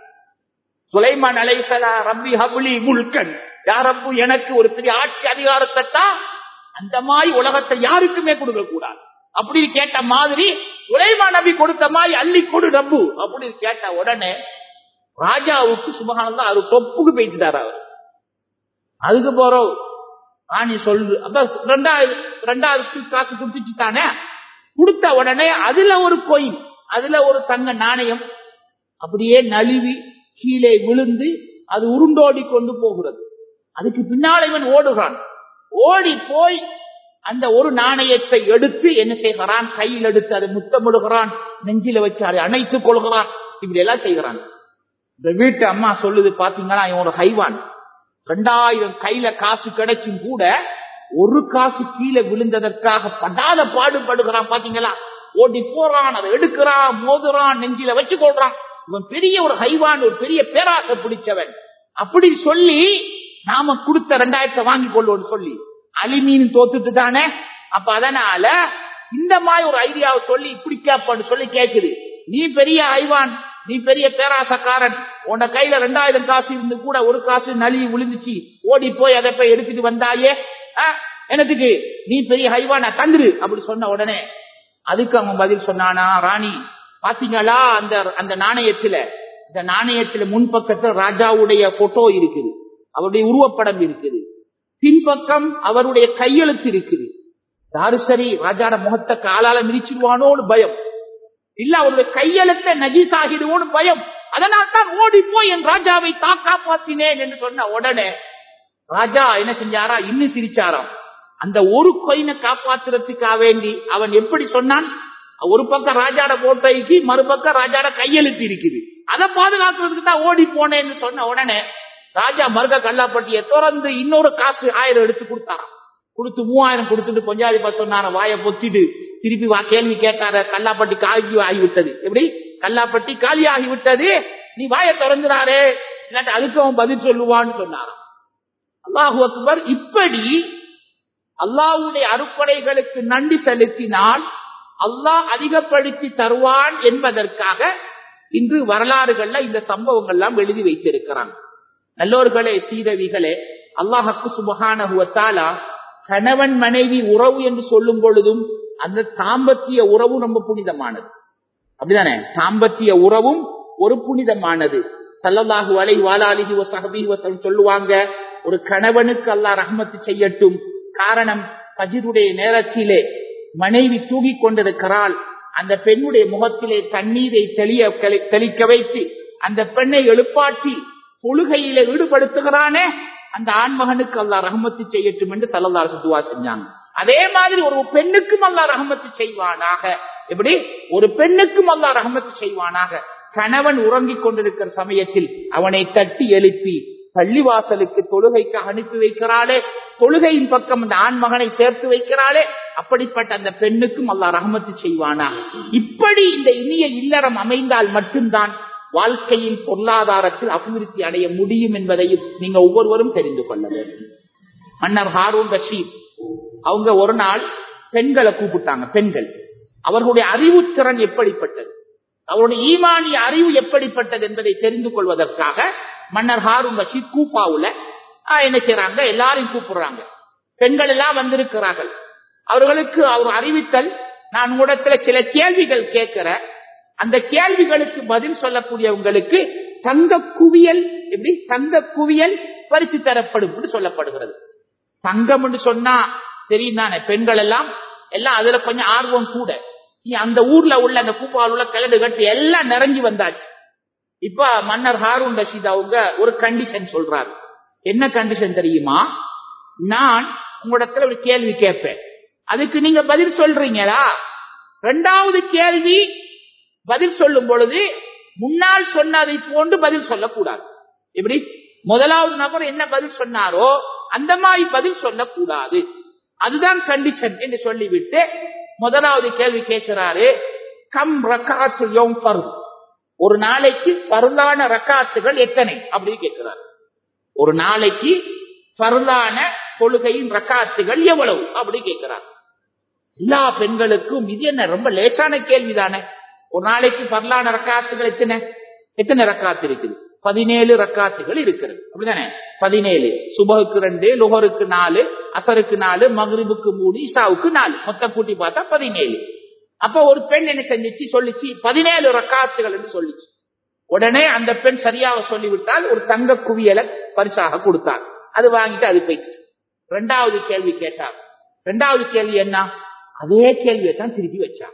சுலைமான் அலைஹிஸ்ஸலாம் ரப்பி ஹப்லி முல்கன், யாரப்பு எனக்கு ஒரு பெரிய ஆட்சி அதிகாரத்தை தான், அந்த மாதிரி உலகத்தை யாருக்குமே கொடுக்க கூடாது அப்படின்னு கேட்ட மாதிரி சுலைமான் நபி கொடுத்த மாதிரி அள்ளி கொடு ரப்பு அப்படின்னு கேட்ட உடனே ராஜாவுக்கு சுபஹானல்லாஹ் அவர் தொப்புக்கு போயிட்டார். அவர் அதுக்கு போறோம் ராணி சொல்லு. அப்ப ரெண்டாவது ரெண்டாவது காசு கொடுத்துட்டானே, கொடுத்த உடனே அதுல ஒரு கோயில், அதுல ஒரு தங்க நாணயம் அப்படியே நழுவி கீழே விழுந்து அது உருண்டோடி கொண்டு போகிறது. அதுக்கு பின்னால் இவன் ஓடுகிறான். ஓடி போய் அந்த ஒரு நாணயத்தை எடுத்து என்ன செய்கிறான், கையில் எடுத்து அதை முத்தமிடுகிறான், நெஞ்சில வச்சு அதை அணைத்துக் கொள்கிறான். இப்படி எல்லாம் செய்கிறான். இந்த வீட்டு அம்மா சொல்லுது பாத்தீங்கன்னா இவனோட கைவான் ரெண்டாயிரம் கையில காசு கிடைச்சும் கூட ஒரு காசு கீழே விழுந்ததற்காக படாத பாடுபடுகிறான். பாத்தீங்களா, ஓடி போறான், அதை எடுக்கிறான், மோதுறான், நெஞ்சில வச்சு கொள்றான். இவன் பெரிய ஒரு ஹைவான், ஒரு பெரிய பேராசை பிடிச்சவன். அப்படி சொல்லி நாம கொடுத்த ரெண்டாயிரத்தை வாங்கி கொள்வோம் சொல்லி அலிமீன் தோத்துட்டு தானே. அப்ப அதனால இந்த மாதிரி ஒரு ஐடியாவை சொல்லி இப்படி கேட்பான்னு சொல்லி கேக்குது. நீ பெரிய ஹைவான், நீ பெரிய பேராசக்காரன், உன்ன கையில ரெண்டாயிரம் காசு இருந்து கூட ஒரு காசு நழுவி விழுந்துச்சு, ஓடி போய் அதை போய் எடுத்துட்டு வந்தாயே, என்னத்துக்கு நீ பெரிய ஹைவான தந்துரு அப்படி சொன்ன உடனே அதுக்கு அவன் பதில் சொன்னானா, ராணி பாத்தீங்களா அந்த அந்த நாணயத்துல இந்த நாணயத்துல முன்பக்கத்துல ராஜாவுடைய போட்டோ இருக்குது, அவருடைய உருவப்படம் இருக்குது, பின்பக்கம் அவருடைய கையெழுத்து இருக்குது. யாரு சரி ராஜாட முகத்தை காலால மிதிச்சிடுவானோன்னு பயம், இல்ல அவருடைய கையெழுத்தை நஜீஸ் ஆகிடுவோன்னு பயம். அதனால் தான் ஓடி போய் என் ராஜாவை தான் காப்பாற்றினேன் என்று சொன்ன உடனே ராஜா என்ன செஞ்சாரா, இன்னும் சிரிச்சாராம். அந்த ஒரு கொயினை காப்பாத்துறதுக்காக வேண்டி அவன் எப்படி சொன்னான், ஒரு பக்கம் ராஜாட போட்டோக்கு மறுபக்கம் ராஜாட கையெழுத்து இருக்குது, அதை பாதுகாக்கிறதுக்கு தான் ஓடி போனேன்னு சொன்ன உடனே ராஜா மருக கல்லாப்பட்டியை திறந்து இன்னொரு காசு ஆயிரம் எடுத்து கொடுத்தாராம். கொடுத்து மூவாயிரம் கொடுத்துட்டு கொஞ்சாதி பார்த்து சொன்னார வாயை பொத்திட்டு திருப்பி வா கேள்வி கேட்டார, கல்லாப்பட்டி காலி ஆகிவிட்டது. எப்படி கல்லாப்பட்டி காலி ஆகிவிட்டது, நீ வாயை திறந்துறாரே இல்லாட்டி அதுக்கு அவன் பதில் சொல்லுவான்னு சொன்னாராம். அல்லாஹு அக்பர். இப்படி அல்லாஹ்வுடைய அருட்கொடைகளுக்கு நன்றி செலுத்தினால் அல்லாஹ் அதிகப்படுத்தி தருவான் என்பதற்காக இன்று வரலாறுகள்ல இந்த சம்பவங்கள் எல்லாம் எழுதி வைத்திருக்கிறாங்க. நல்லோர்களே, சீரவிகளே, அல்லாஹ்வுக்கு சுப்ஹானஹு வ தஆலா கணவன் மனைவி உறவு என்று சொல்லும் பொழுதும் அந்த தாம்பத்திய உறவு ரொம்ப புனிதமானது. அப்படிதானே? தாம்பத்திய உறவும் ஒரு புனிதமானது. ஸல்லல்லாஹு அலைஹி வஸல்லம் வஸஹபிஹி வஸல்லம் சொல்லுவாங்க, ஒரு கணவனுக்கு அல்லாஹ் ரஹ்மத் செய்யட்டும். காரணம், ஃபஜ்ருடைய நேரத்திலே மனைவி தூங்கிக் கொண்டிருக்கிறாள், அந்த பெண்ணுடைய முகத்திலே தண்ணீரை தெளிய தெளிக்க வைத்து அந்த பெண்ணை எழுப்பாற்றி தொழுகையில ஈடுபடுத்துகிறானே, அந்த ஆண்மகனுக்கு அல்லாஹ் ரஹ்மத் செய்யட்டும் என்று ஸல்லல்லாஹு அலைஹி வஸல்லம் துஆ செஞ்சாங்க. அதே மாதிரி ஒரு பெண்ணுக்கும் அல்லாஹ் ரஹ்மத் செய்வானாக. எப்படி ஒரு பெண்ணுக்கும் அல்லாஹ் ரஹ்மத் செய்வானாக. கணவன் உறங்கிக் கொண்டிருக்கிற சமயத்தில் அவனை தட்டி எழுப்பி பள்ளிவாசலுக்கு தொழுகைக்கு அனுப்பி வைக்கிறாளே, தொழுகையின் பக்கம் அந்த ஆண்மகனை சேர்த்து வைக்கிறாளே, அப்படிப்பட்ட அந்த பெண்ணுக்கும் அல்லாஹ் ரஹ்மத் செய்வானாக. இப்படி இந்த இனிய இல்லறம் அமைந்தால் மட்டும்தான் வாழ்க்கையில் பொருளாதாரத்தில் அபிவிருத்தி அடைய முடியும் என்பதையும் நீங்க ஒவ்வொருவரும் தெரிந்து கொள்ள வேண்டும். மன்னர் ஹாரூன் ரஷீத் அவங்க ஒரு நாள் பெண்களை கூப்பிட்டாங்க. பெண்கள் அவர்களுடைய அறிவுத்திறன் எப்படிப்பட்டது, அவருடைய ஈமானிய அறிவு எப்படிப்பட்டது என்பதை தெரிந்து கொள்வதற்காக மன்னர் ஹாரூன் ரஷீத் கூப்பாவுல என்ன செய்யறாங்க, எல்லாரையும் கூப்பிடுறாங்க. பெண்கள் எல்லாம் வந்திருக்கிறார்கள். அவர்களுக்கு அவர் அறிவித்தல், நான் உங்களிடத்துல சில கேள்விகள் கேட்கிற, அந்த கேள்விகளுக்கு பதில் சொல்லக்கூடியவங்களுக்கு தங்க குவியல், எப்படி தங்க குவியல் பரிசு தரப்படும் என்று சொல்லப்படுகிறது. தங்கம் என்று சொன்னா தெரியும் தானே, பெண்கள் எல்லாம் எல்லாம் அதுல கொஞ்சம் ஆர்வம் கூட. அந்த ஊர்ல உள்ள அந்த கூப்பால் உள்ள கலடு கட்டி எல்லாம் நிறைஞ்சு வந்தாச்சு. இப்ப மன்னர் ஹாரூன் ரஷீத் அவங்க ஒரு கண்டிஷன் சொல்றாரு. என்ன கண்டிஷன் தெரியுமா? நான் உங்களிடத்துல ஒரு கேள்வி கேட்பேன், அதுக்கு நீங்க பதில் சொல்றீங்களா? இரண்டாவது கேள்வி பதில் சொல்லும் பொழுது முன்னால் சொன்னதை போன்று பதில் சொல்லக்கூடாது. எப்படி முதலாவது நபர் என்ன பதில் சொன்னாரோ அந்த மாதிரி பதில் சொல்லக்கூடாது. அதுதான் கண்டிஷன் என்று சொல்லிவிட்டு முதலாவது கேள்வி கேட்கிறாரு, கம் ரக்காத்து யௌம் ஃபர்த், ஒரு நாளைக்கு ஃபர்லான ரக்காத்துகள் எத்தனை அப்படின்னு கேட்கிறார். ஒரு நாளைக்கு ஃபர்லான தொழுகையின் ரக்காத்துகள் எவ்வளவு அப்படி கேட்கிறார். எல்லா பெண்களுக்கும் இது என்ன ரொம்ப லேசான கேள்விதானே. ஒரு நாளைக்கு ஃபர்லான ரக்காத்துகள் எத்தனை எத்தனை ரக்காத்து இருக்குது? பதினேழு ரக்காத்துகள் இருக்கிறது, அப்படிதானே? பதினேழு. சுபஹுக்கு ரெண்டு, லுஹருக்கு நாலு, அசருக்கு நாலு, மக்ரிபுக்கு மூணு, இஷாவுக்கு நாலு, மொத்தம் கூட்டி பார்த்தா பதினேழு. அப்ப ஒரு பெண் என்ன செஞ்சிச்சு, சொல்லிச்சு பதினேழு ரக்காத்துகள் என்று சொல்லிச்சு. உடனே அந்த பெண் சரியாக சொல்லிவிட்டால் ஒரு தங்க குவியலை பரிசாக கொடுத்தார். அது வாங்கிட்டு அது போயிடுச்சு. இரண்டாவது கேள்வி கேட்டார். இரண்டாவது கேள்வி என்ன? அதே கேள்வியை தான் திருப்பி வச்சார்.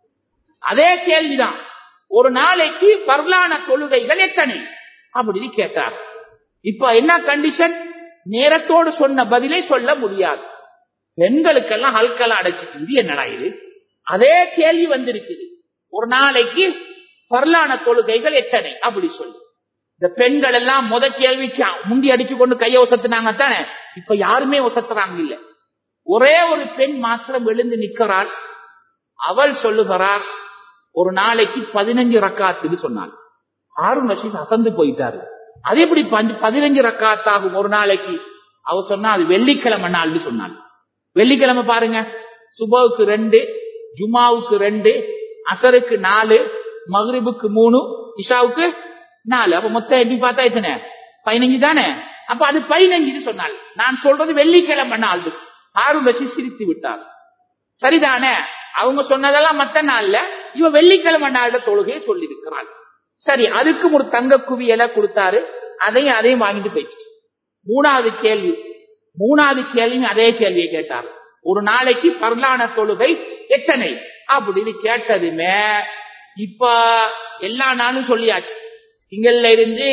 அதே கேள்விதான், ஒரு நாளைக்கு பர்லான தொழுகைகள் எத்தனை அப்படின்னு கேட்டார். இப்ப என்ன கண்டிஷன்? நேரத்தோடு சொன்ன பதிலை சொல்ல முடியாது. பெண்களுக்கெல்லாம் ஹல்கலா அடைச்சிட்டு இது என்னடா இது, அதே கேள்வி வந்திருக்குது, ஒரு நாளைக்கு பர்லான தொழுகைகள் எத்தனை அப்படி சொல்லி. இந்த பெண்கள் எல்லாம் முத கேள்விக்கு முண்டி அடிச்சு கொண்டு கையை ஒசத்துனாங்க தானே, இப்ப யாருமே ஒசத்துறாங்க இல்ல. ஒரே ஒரு பெண் மாத்திரம் எழுந்து நிற்கிறாள். அவள் சொல்லுகிறார், ஒரு நாளைக்கு பதினஞ்சு ரக்காத்துன்னு சொன்னாள். ஹாரூன் ரஷீத் அசந்து போயிட்டாரு. அது எப்படி பதினஞ்சு ரக்காத்தாகும் ஒரு நாளைக்கு? அவ சொன்னா அது வெள்ளிக்கிழமை நாள்னு சொன்னாள். வெள்ளிக்கிழமை பாருங்க, சுபவுக்கு ரெண்டு, ஜுமாவுக்கு ரெண்டு, அசருக்கு நாலு, மக்ரிபுக்கு மூணு, இஷாவுக்கு நாலு. அப்ப மொத்தம் எப்படி பார்த்தா எத்தனை? பதினஞ்சு தானே. அப்ப அது பதினஞ்சு சொன்னாள். நான் சொல்றது வெள்ளிக்கிழமை நாள். ஹாரூன் ரஷீத் சிரித்து விட்டார். சரிதானே, அவங்க சொன்னதெல்லாம் மத்த நாள்ல, இவ வெள்ளிக்கிழமை நாள்ல தொழுகையை சொல்லி இருக்கிறாள். சரி, அதுக்கும் ஒரு தங்க குவியலை கொடுத்தாரு. அதையும் அதையும் வாங்கிட்டு போயிடுச்சு. மூணாவது கேள்வி மூணாவது கேள்வி அதே கேள்வியை கேட்டார். ஒரு நாளைக்கு பர்லான தொழுகை எத்தனை அப்படின்னு கேட்டதுமே இப்ப எல்லா நாளும் சொல்லியாச்சு. திங்கள்ல இருந்து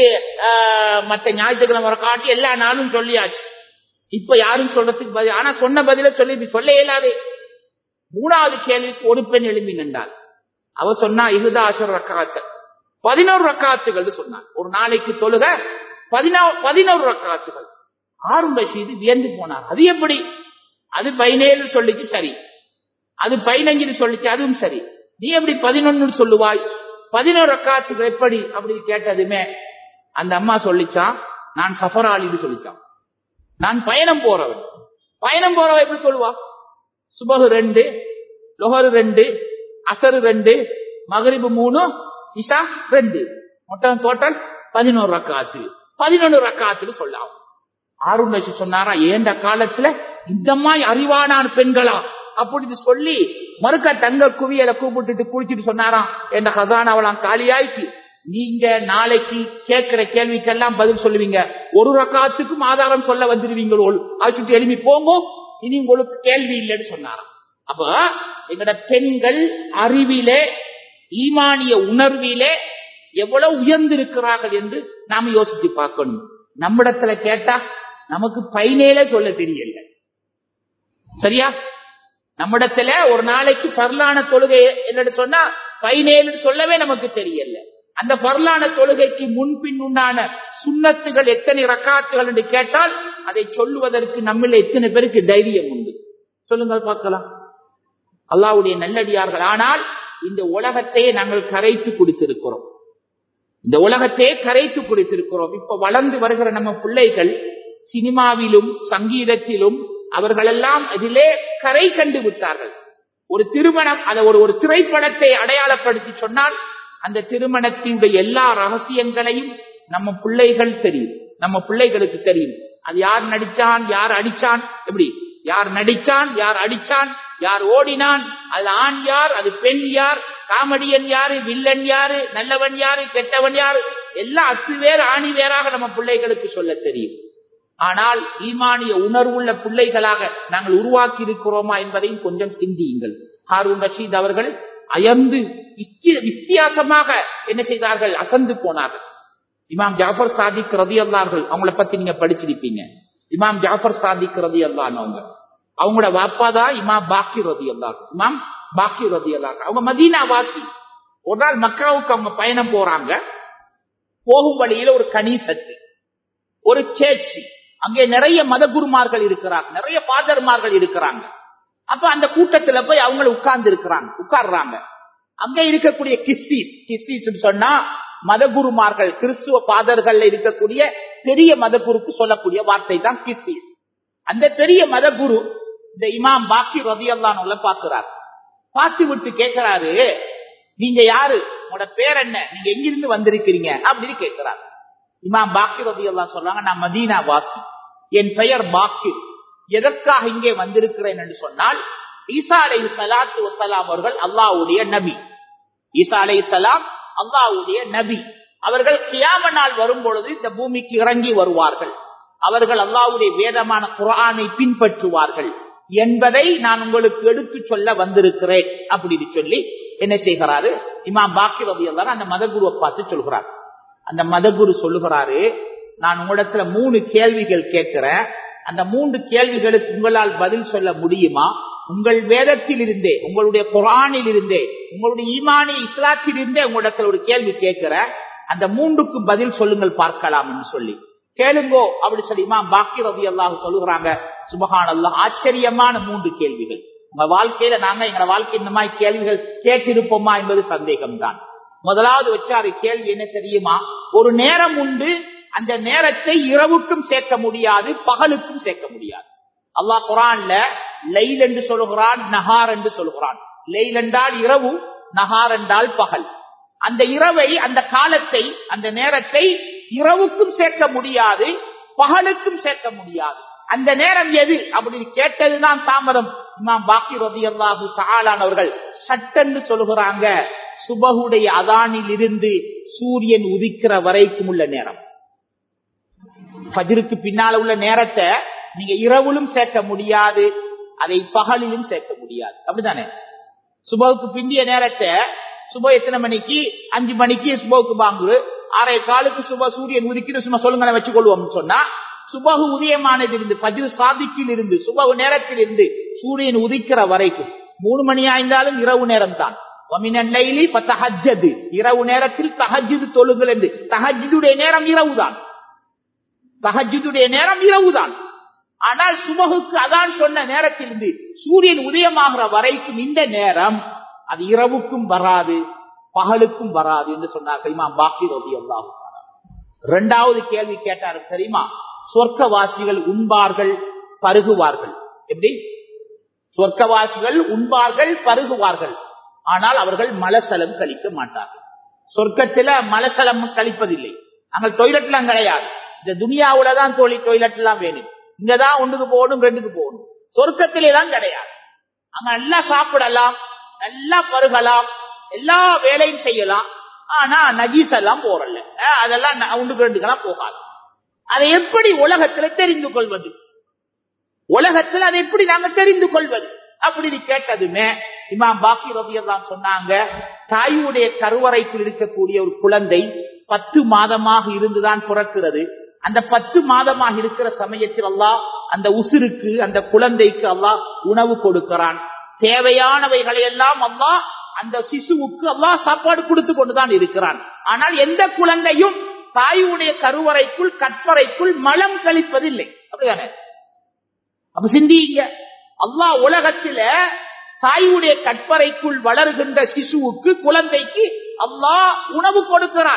மற்ற ஞாயிற்றுக்கிழமை வர காட்டி எல்லா நாளும் சொல்லியாச்சு. இப்ப யாரும் சொல்றதுக்கு பதில், ஆனா சொன்ன பதில சொல்லி சொல்ல இயலாது. மூணாவது கேள்விக்கு ஒரு பெண் எழுப்பி நின்றாள். அவ சொன்னா இஹ்தா அஷர் ரக்காத்து, பதினோரு ரக்காத்துகள் சொன்னாள். ஒரு நாளைக்கு தொழுக பதினோரு ரக்காத்துகள். ஹாரூன் ரஷீத் வியந்து போனார். அது எப்படி? அது பதினேழு சொல்லிச்சு, சரி. அது பதினஞ்சு சொல்லிச்சு, அதுவும் சரி. நீ எப்படி பதினொன்னு சொல்லுவாய்? பதினோரு ரக்காத்துகள் எப்படி அப்படின்னு கேட்டதுமே அந்த அம்மா சொல்லிச்சான், நான் சஃபராலின்னு சொல்லிச்சான். நான் பயணம் போறவன். பயணம் போறவன் எப்படி சொல்லுவா? சுபஹு ரெண்டு, லொஹரு ரெண்டு, அசரு ரெண்டு, மகரிபு மூணு, இஷா ரெண்டு, மொத்தம் டோட்டல் பதினோரு ரக்காத்து. பதினொன்னு ரக்காத்துன்னு சொல்லலாம். ஹாரூன் ரஷீத் சொன்னாரா, ஏண்ட காலத்துல இந்த மாதிரி அறிவானான பெண்களா அப்படின்னு சொல்லி மறுக்க தங்க குவியலை கூப்பிட்டு குளிச்சுட்டு சொன்னாராம், என்ற ஹசானாவெல்லாம் காலியாயிச்சு. நீங்க நாளைக்கு கேட்கிற கேள்விக்கெல்லாம் பதில் சொல்லுவீங்க, ஒரு ரக்காத்துக்கும் ஆதாரம் சொல்ல வந்துருவீங்களோ, ஆச்சுட்டு எழுப்பி போங்க, இனி உங்களுக்கு கேள்வி இல்லைன்னு சொன்னாராம். அப்ப எங்கட பெண்கள் அறிவிலே ஈமானிய உணர்விலே எவ்வளவு உயர்ந்திருக்கிறார்கள் என்று நாம யோசித்து பார்க்கணும். நம்மிடத்துல கேட்டா நமக்கு பதினேழு சொல்ல தெரியல, சரியா? நம்மிடத்துல ஒரு நாளைக்கு பர்லான தொழுகை என்னன்னு சொன்னா பதினேழு சொல்லவே நமக்கு தெரியல. அந்த பர்லான தொழுகைக்கு முன்பின் உண்டான சுன்னத்துகள் எத்தனை ரக்காத்துகள் என்று கேட்டால் அதை சொல்லுவதற்கு நம்மள எத்தனை பேருக்கு தைரியம் உண்டு? சொல்லுங்கள் பார்க்கலாம். அல்லாஹ்வுடைய நல்லடியார்கள். ஆனால் இந்த உலகத்தையே நாங்கள் கரைத்து குடித்திருக்கிறோம். இந்த உலகத்தையே கரைத்து குடித்திருக்கிறோம். இப்ப வளர்ந்து வருகிற நம்ம பிள்ளைகள் சினிமாவிலும் சங்கீதத்திலும் அவர்களெல்லாம் அதிலே கரை கண்டு விட்டார்கள். ஒரு திருமணம் அதை ஒரு ஒரு திரைப்படத்தை அடையாளப்படுத்தி சொன்னால் அந்த திருமணத்தினுடைய எல்லா ரகசியங்களையும் நம்ம பிள்ளைகள் தெரியும், நம்ம பிள்ளைகளுக்கு தெரியும். அது யார் நடிச்சான், யார் அடிச்சான், எப்படி யார் நடிச்சான், யார் அடிச்சான், யார் ஓடினான், அது ஆண் யார், அது பெண் யார், காமெடியன் யாரு, வில்லன் யாரு, நல்லவன் யாரு, கெட்டவன் யாரு, எல்லாம் அத்து வேறு ஆணி வேறாக நம்ம பிள்ளைகளுக்கு சொல்ல தெரியும். ஆனால் ஈமானிய உணர்வுள்ள பிள்ளைகளாக நாங்கள் உருவாக்கி இருக்கிறோமா என்பதையும் கொஞ்சம் சிந்தியுங்கள். ஹாரூன் ரஷீத் அவர்கள் அயர்ந்து வித்தியாசமாக என்ன செய்தார்கள், அசந்து போனார்கள். இமாம் ஜாஃபர் சாதிக் ரலியல்லாஹு அன்ஹு அவங்கள பத்தி நீங்க படிச்சிருப்பீங்க. இமாம் ஜாஃபர் சாதிக் ரலியல்லாஹு அன்ஹு அவங்களோட வாப்பா தான் இமாம் பாக்கிர் ரலியல்லாஹு அன்ஹு. இமாம் பாக்கிர் ரலியல்லாஹு அன்ஹு அவங்க மதீனா வாசி. ஒரு நாள் மக்காவுக்கு அவங்க பயணம் போறாங்க. போகும் வழியில ஒரு கனீசத்து, ஒரு சேர்ச்சி, அங்கே நிறைய மதகுருமார்கள் இருக்கிறாங்க, நிறைய பாதர்மார்கள் இருக்கிறாங்க. அப்ப அந்த கூட்டத்துல போய் அவங்க உட்கார்ந்து இருக்கிறாங்க, உட்கார்றாங்க. அங்க இருக்கக்கூடிய கிஸ்தீஸ், கிஸ்தீஸ் சொன்னா மதகுருமார்கள், கிறிஸ்துவ பாதர்கள் இருக்கக்கூடிய பெரிய மதகுருக்கு சொல்லக்கூடிய வார்த்தை தான் கிஸ்தீஸ். அந்த பெரிய மதகுரு இந்த இமாம் பாக்கிர் ரலியல்லாஹு அன்ஹு பார்க்கிறார். பார்த்து விட்டு கேட்கிறாரு, நீங்க யாரு, உங்களோட பேர் என்ன, நீங்க எங்கிருந்து வந்திருக்கிறீங்க அப்படின்னு கேட்கிறார். இமாம் பாக்கிர் ரலியல்லாஹு அன்ஹு சொல்றாங்க, நான் மதீனா வாசி, என் பெயர் பாக்கிர். எதற்காக இங்கே வந்திருக்கிறேன் என்று சொன்னால், ஈசா அலைஹிஸ்ஸலாத்து வஸ்ஸலாம் அவர்கள் அல்லாஹ்வுடைய நபி. ஈசா அலைஹிஸ்ஸலாம் அல்லாஹ்வுடைய நபி. அவர்கள் கியாம நாள் வரும் பொழுது இந்த பூமிக்கு இறங்கி வருவார்கள். அவர்கள் அல்லாஹ்வுடைய வேதமான குர்ஆனை பின்பற்றுவார்கள் என்பதை நான் உங்களுக்கு எடுத்து சொல்ல வந்திருக்கிறேன் அப்படின்னு சொல்லி என்ன செய்கிறாரு, இமாம் பாக்கிர் ரலியல்லாஹு அன்ஹு அந்த மதகுருவை பார்த்து சொல்கிறார். அந்த மதகுரு சொல்லுகிறாரு, நான் உங்களிடத்துல மூணு கேள்விகள் கேட்கிறேன், அந்த மூன்று கேள்விகளுக்கு உங்களால் பதில் சொல்ல முடியுமா? உங்கள் வேதத்தில் இருந்தே, உங்களுடைய குர்ஆனில் இருந்தே, உங்களுடைய ஈமானி இஸ்லாத்தில் இருந்தே உங்களிடத்துல ஒரு கேள்வி கேட்கிறேன், அந்த மூன்றுக்கு பதில் சொல்லுங்கள் பார்க்கலாம் என்று சொல்லி கேளுங்கோ அப்படி சொல்லி இமாம் பாக்கிர் ரலியல்லாஹு அன்ஹு சொல்லுகிறாங்க. சுப்ஹானல்லாஹ், ஆச்சரியமான மூன்று கேள்விகள். உங்க வாழ்க்கையில நாங்க எங்க வாழ்க்கை இந்த மாதிரி கேள்விகள் கேட்டிருப்போமா என்பது சந்தேகம்தான். முதலாவது வச்சாரு கேள்வி என்ன தெரியுமா, ஒரு நேரம் உண்டு, அந்த நேரத்தை இரவுக்கும் சேர்க்க முடியாது, பகலுக்கும் சேர்க்க முடியாது. அல்லாஹ் குர்ஆன்ல லைல் என்று சொல்லுகிறான், நஹார் என்று சொல்லுகிறான். லைல் என்றால் இரவு, நஹார் என்றால் பகல். அந்த இரவை, அந்த காலத்தை, அந்த நேரத்தை இரவுக்கும் சேர்க்க முடியாது, பகலுக்கும் சேர்க்க முடியாது. அந்த நேரம் எது அப்படின்னு கேட்டதுதான் தாமதம். இமாம் பாக்கிர் ரலியல்லாஹு தஆலா அவர்கள் சட்டென்று சொல்லுகிறாங்க, சுபஹுடைய அதானில் இருந்து சூரியன் உதிக்கிற வரைக்கும் உள்ள நேரம். ஃபஜ்ருக்கு பின்னால உள்ள நேரத்தை நீங்க இரவிலும் சேர்க்க முடியாது, அதை பகலிலும் சேர்க்க முடியாது. அப்படித்தானே? சுபஹுக்கு பிந்திய நேரத்தை, சுப எத்தனை மணிக்கு, அஞ்சு மணிக்கு சுபஹுக்கு பாங்கு, ஆறே காலுக்கு சுப சூரியன் உதிக்கிட்டு சும்மா சொல்லுங்க வச்சுக் கொள்வோம் சொன்னா, சுபஹு உதயமானது இருந்து ஃபஜ்ர் சாதிக்கில் இருந்து சுபஹு நேரத்தில் இருந்து சூரியன் உதிக்கிற வரைக்கும் மூணு மணி ஆய்ந்தாலும் இரவு நேரம் தான். இரவு நேரத்தில் தஹஜ்ஜுத் தொழுங்கள் என்று, தஹஜ்ஜுடைய நேரம் இரவுதான், தஹஜ்ஜுடைய நேரம் இரவுதான். ஆனால் சுபஹுக்கு அதான் சொன்ன நேரத்திலிருந்து சூரியன் உதயமாகிற வரைக்கும் இந்த நேரம் அது இரவுக்கும் வராது, பகலுக்கும் வராது என்று சொன்னார்கள் இமாம் பாக்கிர் ரலியல்லாஹு அன்ஹு. இரண்டாவது கேள்வி கேட்டாரு தெரியுமா, சொர்க்கவாசிகள் உண்பார்கள் பருகுவார்கள். எப்படி? சொர்க்கவாசிகள் உண்பார்கள் பருகுவார்கள், ஆனால் அவர்கள் மலசலம் கழிக்க மாட்டார்கள். சொர்க்கத்துல மலசலம் கழிப்பதில்லை, அங்க டொய்லெட் எல்லாம் கிடையாது. இந்த துனியாவுல தான் தோழி டொய்லெட் எல்லாம் வேணும், இங்கதான் ஒன்றுக்கு போகணும், ரெண்டுக்கு போகணும். சொர்க்கத்திலே தான் கிடையாது. அங்க நல்லா சாப்பிடலாம், நல்லா பருகலாம், எல்லா வேலையும் செய்யலாம். ஆனா நஜீஸ் எல்லாம் போறல, அதெல்லாம் ஒன்றுக்கு ரெண்டுக்கெல்லாம் போகாது. அதை எப்படி உலகத்துல தெரிந்து கொள்வது? உலகத்துல அதை எப்படி நாங்க தெரிந்து கொள்வது அப்படின்னு கேட்டதுமே இமாம் பாக்கிர் ரலியல்லாஹு அன்ஹு சொன்னாங்க, தாயுடைய கருவறைக்குள் இருக்கக்கூடிய ஒரு குழந்தை பத்து மாதமாக இருந்துதான் பிறக்கிறது. அந்த பத்து மாதமாக இருக்கிற சமயத்தில் அல்லாஹ் அந்த உசிருக்கு, அந்த குழந்தைக்கு அல்லாஹ் உணவு கொடுக்கிறான். தேவையானவைகளை எல்லாம் அல்லாஹ் அந்த சிசுவுக்கு அல்லாஹ் சாப்பாடு கொடுத்து கொண்டுதான் இருக்கிறான். ஆனால் எந்த குழந்தையும் தாயுடைய கருவறைக்குள், கற்பறைக்குள் மலம் கழிப்பதில்லை. அப்படிதானே? அப்ப சிந்திங்க, அல்லாஹ் உலகத்தில தாயுடைய கற்பறைக்குள் வளர்கின்ற சிசுவுக்கு, குழந்தைக்கு அல்லாஹ் உணவு கொடுக்கிறான்.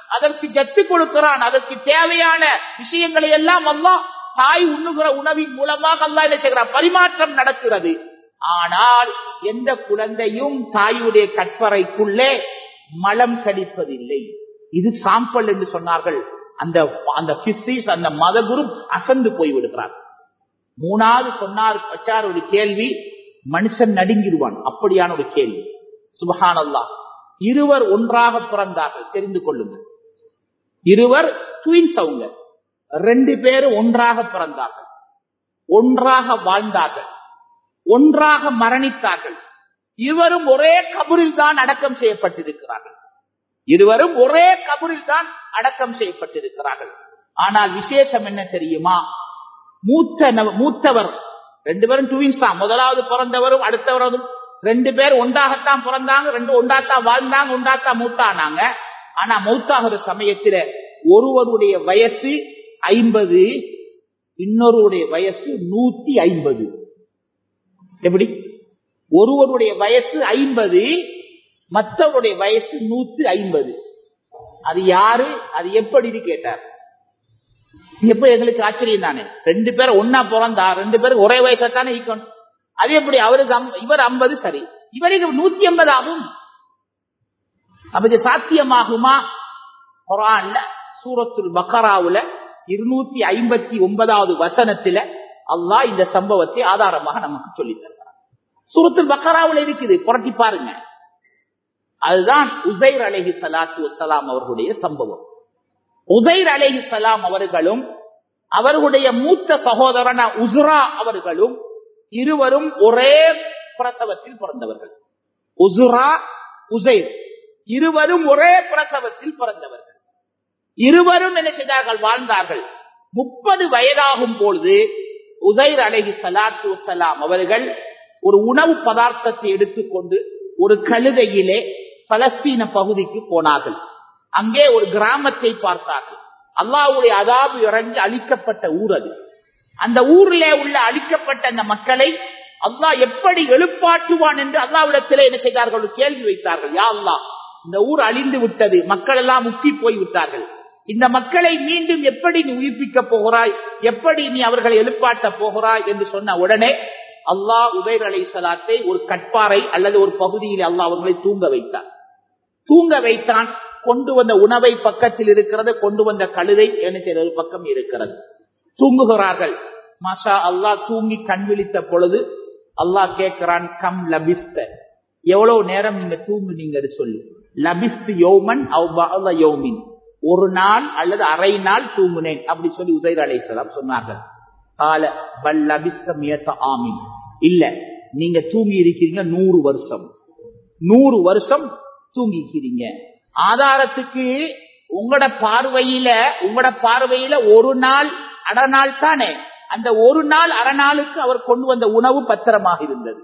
அதற்கு ஜத்து கொடுக்கிறான். அதற்கு தேவையான விஷயங்களை எல்லாம் அல்லாஹ் தாய் உண்ணுகிற உணவின் மூலமாக அல்லாஹ் என்ன செய்கிறான், பரிமாற்றம் நடக்கிறது. ஆனால் எந்த குழந்தையும் தாயுடைய கற்பறைக்குள்ளே மலம் கடிப்பதில்லை. இது சாம்பல் என்று சொன்னார்கள். அந்த அந்த பிசிக்ஸ் அந்த மதகுரு அசந்து போய்விடுகிறார். மூணாவது சொன்னார் வச்சார் ஒரு கேள்வி, மனுஷன் நடுங்கிடுவான். அப்படியான ஒரு கேள்வி. சுப்ஹானல்லாஹ். இருவர் ஒன்றாக பிறந்தார்கள், தெரிந்து கொள்ளுங்கள். இருவர் ட்வின்ஸ், அவங்க ரெண்டு பேரும் ஒன்றாக பிறந்தார்கள், ஒன்றாக வாழ்ந்தார்கள், ஒன்றாக மரணித்தார்கள். இருவரும் ஒரே கபரில் தான் அடக்கம் செய்யப்பட்டிருக்கிறார்கள். இருவரும் ஒரே கபரில் தான் அடக்கம் செய்யப்பட்டிருக்கிறார்கள். ஆனால் விசேஷம் என்ன தெரியுமா? மூத்த மூத்தவர் ரெண்டு பேரும் ட்வின்ஸ் தான். முதலாவது பிறந்தவரும் அடுத்தவரும் ரெண்டு பேர் ஒன்றாகத்தான் பிறந்தாங்க, ரெண்டு ஒன்றாத்தான் வாழ்ந்தாங்க, ஒன்றாத்தான் மூத்தானாங்க. ஆனா மௌத்தாகிற சமயத்துல ஒருவருடைய வயசு ஐம்பது, இன்னொருடைய வயசு நூத்தி ஐம்பது. எப்படி? ஒருவருடைய வயசு ஐம்பது, மற்றவருடைய வயசு நூத்தி ஐம்பது. அது யாரு, அது எப்படி கேட்டார். எப்ப எங்களுக்கு ஆச்சரியம் தானே. ரெண்டு பேரும் ஒன்னா பிறந்தா ரெண்டு பேரும் ஒரே வயசாத்தானே ஈக்கணும். அது எப்படி அவருக்கு இவர் ஐம்பது, சரி இவருக்கு நூத்தி ஐம்பது ஆகும். அப்படி சாத்தியமாகுமா? குர்ஆன்ல சூரத்துல் பக்கராவுல இருநூத்தி ஐம்பத்தி ஒன்பதாவது வசனத்துல அல்லாஹ் இந்த சம்பவத்தை ஆதாரமாக நமக்கு சொல்லி தருகிறார். சூரத்துல் பக்கராவுல இருக்குது, புரட்டி பாருங்க. அதுதான் உஸைர் அலைஹி ஸலாத்து வஸ்ஸலாம் அவர்களுடைய சம்பவம். உஸைர் அலைஹி ஸலாம் அவர்களும் அவர்களுடைய மூத்த சகோதரன உஸ்ரா அவர்களும் இருவரும் ஒரே பிரசவத்தில் பிறந்தவர்கள். உஸ்ரா, உஸைர் இருவரும் ஒரே பிரசவத்தில் பிறந்தவர்கள். இருவரும் என்ன செய்தார்கள், வாழ்ந்தார்கள். முப்பது வயதாகும் பொழுது உஸைர் அலைஹி ஸலாத்து வஸ்ஸலாம் அவர்கள் ஒரு உணவு பதார்த்தத்தை எடுத்துக்கொண்டு ஒரு கழுதையிலே பலஸ்தீன பகுதிக்கு போனார்கள். அங்கே ஒரு கிராமத்தை பார்த்தார்கள். அல்லாஹ்வுடைய அதாபு இறங்கி அழிக்கப்பட்ட ஊர் அது. அந்த ஊரிலே உள்ள அழிக்கப்பட்ட அந்த மக்களை அல்லாஹ் எப்படி எழுப்பாட்டுவான் என்று அல்லாஹ்விடத்திலே என்ன செய்தார்கள், கேள்வி வைத்தார்கள். யா அல்லாஹ், இந்த ஊர் அழிந்து விட்டது, மக்கள் எல்லாம் முக்கி போய் விட்டார்கள், இந்த மக்களை மீண்டும் எப்படி நீ உயிர்ப்பிக்க போகிறாய், எப்படி நீ அவர்களை எழுப்பாட்ட போகிறாய் என்று சொன்ன உடனே அல்லாஹ் உஸைர் அலைஹிஸ்ஸலாத்தை ஒரு கட்பாறை அல்லது ஒரு பகுதியில் அல்லாஹ் அவர்களை தூங்க வைத்தார். தூங்க வைத்தான். கொண்டு வந்த உணவை பக்கத்தில் இருக்கிறது, கொண்டு வந்த கழுதை என்ன பக்கம் இருக்கிறது. தூங்குகிறார்கள். மாஷா அல்லாஹ். தூங்கி கண் விழித்த பொழுது அல்லாஹ் கேட்கிறான், கம் லபிஸ்த, எவ்வளவு நேரம் நீங்க தூங்குனீங்க சொல்லி. லபிஸ்து யௌமன் அவ் பஅத யௌமின், ஒரு நாள் அல்லது அரை நாள் தூங்குனேன் அப்படி சொல்லி உஸைர் அலைஹிஸ்ஸலாம் சொன்னார்கள். கால பல் லபிஸ்த மியத ஆமின், இல்ல நீங்க தூங்கி இருக்கிறீங்க நூறு வருஷம், நூறு வருஷம் தூங்கிக்கிறீங்க. ஆதாரத்துக்கு உங்களோட பார்வையில உங்களோட பார்வையில ஒரு நாள் அரை நாள் தானே, அந்த ஒரு நாள் அரை நாளுக்கு அவர் கொண்டு வந்த உணவு பத்திரமாக இருந்தது.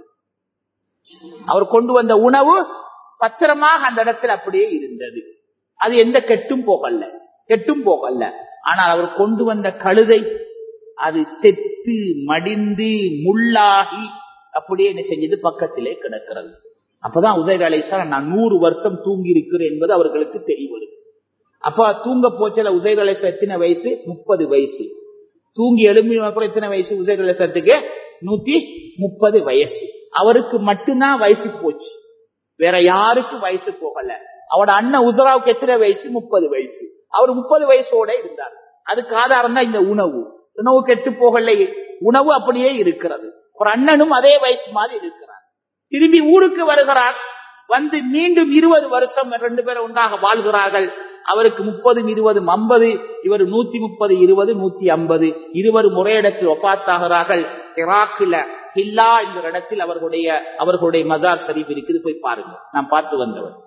அவர் கொண்டு வந்த உணவு பத்திரமாக அந்த இடத்துல அப்படியே இருந்தது. அது எந்த கெட்டும் போகல, கெட்டும் போகல. ஆனால் அவர் கொண்டு வந்த கழுதை அது செத்து மடிந்து முள்ளாகி அப்படியே என்ன செஞ்சது, பக்கத்திலே கிடக்கிறது. அப்பதான் உஸைர் அலைஹிஸ்ஸலாம் நான் நூறு வருஷம் தூங்கி இருக்கிறேன் என்பது அவர்களுக்கு தெரியவரும். அப்ப தூங்க போச்சல உஸைர் அலைஹிஸ்ஸலாம் எத்தனை வயசு? முப்பது வயசு. தூங்கி எழும்பின எத்தனை வயசு உஸைர் அலைஹிஸ்ஸலாத்துக்கு? நூத்தி முப்பது வயசு. அவருக்கு மட்டும்தான் வயசு போச்சு, வேற யாருக்கும் வயசு போகல. அவரோட அண்ணன் உஸ்ராவுக்கு எத்தனை வயசு? முப்பது வயசு. அவர் முப்பது வயசோட இருந்தார். அதுக்கு ஆதாரம் தான் இந்த உணவு. உணவு கெட்டு போகலையே, உணவு அப்படியே இருக்கிறது. ஒரு அண்ணனும் அதே வயசு மாதிரி இருக்கிறார். திரும்பி ஊருக்கு வருகிறார். வந்து மீண்டும் இருபது வருஷம் ரெண்டு பேரும் ஒன்றாக வாழ்கிறார்கள். அவருக்கு முப்பது இருபது ஐம்பது, இவர் நூத்தி முப்பது இருபது நூத்தி ஐம்பது. இருவரும் ஒரே இடத்தில் ஒப்பாத்தாகிறார்கள். இராக்கில ஹில்லா என்ற இடத்தில் அவர்களுடைய அவர்களுடைய மஸார் ஷரீஃப் இருக்குது, போய் பாருங்க. நான் பார்த்து வந்தவர்.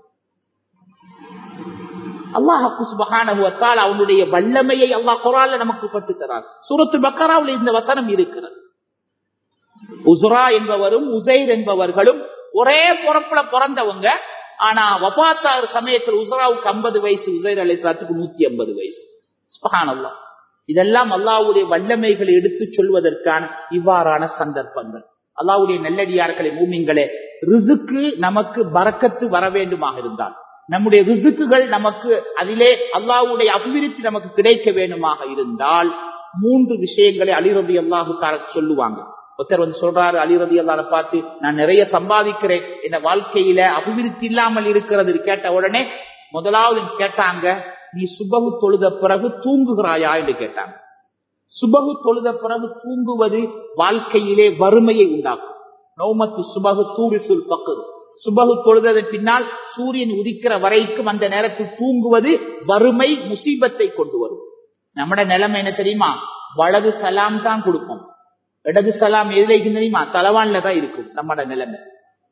அல்லாஹ் சுப்ஹானஹு வ தஆலா அவனுடைய வல்லமையை அல்லாஹ் குர்ஆன்ல நமக்கு கற்றுத் தரார். சூரத்துல் பக்கராவில் இந்த வசனம் இருக்கிறது. உஸ்ரா என்பவரும் உஸைர் என்பவர்களும் ஒரே பொறப்புல பிறந்தவங்க. ஆனா வஃபாத்தாகிற சமயத்தில் உஸ்ராவுக்கு ஐம்பது வயசு, உஸைர் அலைஹிஸ்ஸலாத்துக்கு நூத்தி ஐம்பது வயசு. சுப்ஹானல்லாஹ். இதெல்லாம் அல்லாஹ்வுடைய வல்லமைகளை எடுத்து சொல்வதற்கான இவ்வாறான சந்தர்ப்பங்கள். அல்லாஹ்வுடைய நல்லடியார்களே, மூமின்களே, ரிஸ்க் நமக்கு பரக்கத்து வர வேண்டுமாக இருந்தால், நம்முடைய ரிசுக்குகள் நமக்கு அதிலே அல்லாஹ்வுடைய அபிவிருத்தி நமக்கு கிடைக்க வேண்டுமாக இருந்தால் மூன்று விஷயங்களை அலி ரலியல்லாஹு தஆலா சொல்லுவாங்க. ஒருத்தர் வந்து சொல்றாரு, அலி ரலியல்லாஹு பார்த்து, நான் நிறைய சம்பாதிக்கிறேன், இந்த வாழ்க்கையில அபிவிருத்தி இல்லாமல் இருக்கிறது. கேட்ட உடனே முதலாவது கேட்டாங்க, நீ சுபஹு தொழுத பிறகு தூங்குகிறாயா என்று கேட்டாங்க. சுபஹு தொழுத பிறகு தூங்குவது வாழ்க்கையிலே வறுமையை உண்டாக்கும். நௌமத்து சுபஹு தூரிசுல் ஃபக்ர். சுபஹு தொழுததன் பின்னால் சூரியன் உதிக்கிற வரைக்கும் அந்த நேரத்தில் தூங்குவது வறுமை முசீபத்தை கொண்டு வரும். நம்மட நிலைமை என்ன தெரியுமா? வலது சலாம் தான் கொடுப்போம், இடது சலாம் எதிரைக்கு தெரியுமா? தலவான்ல தான் இருக்கும் நம்மட நிலைமை.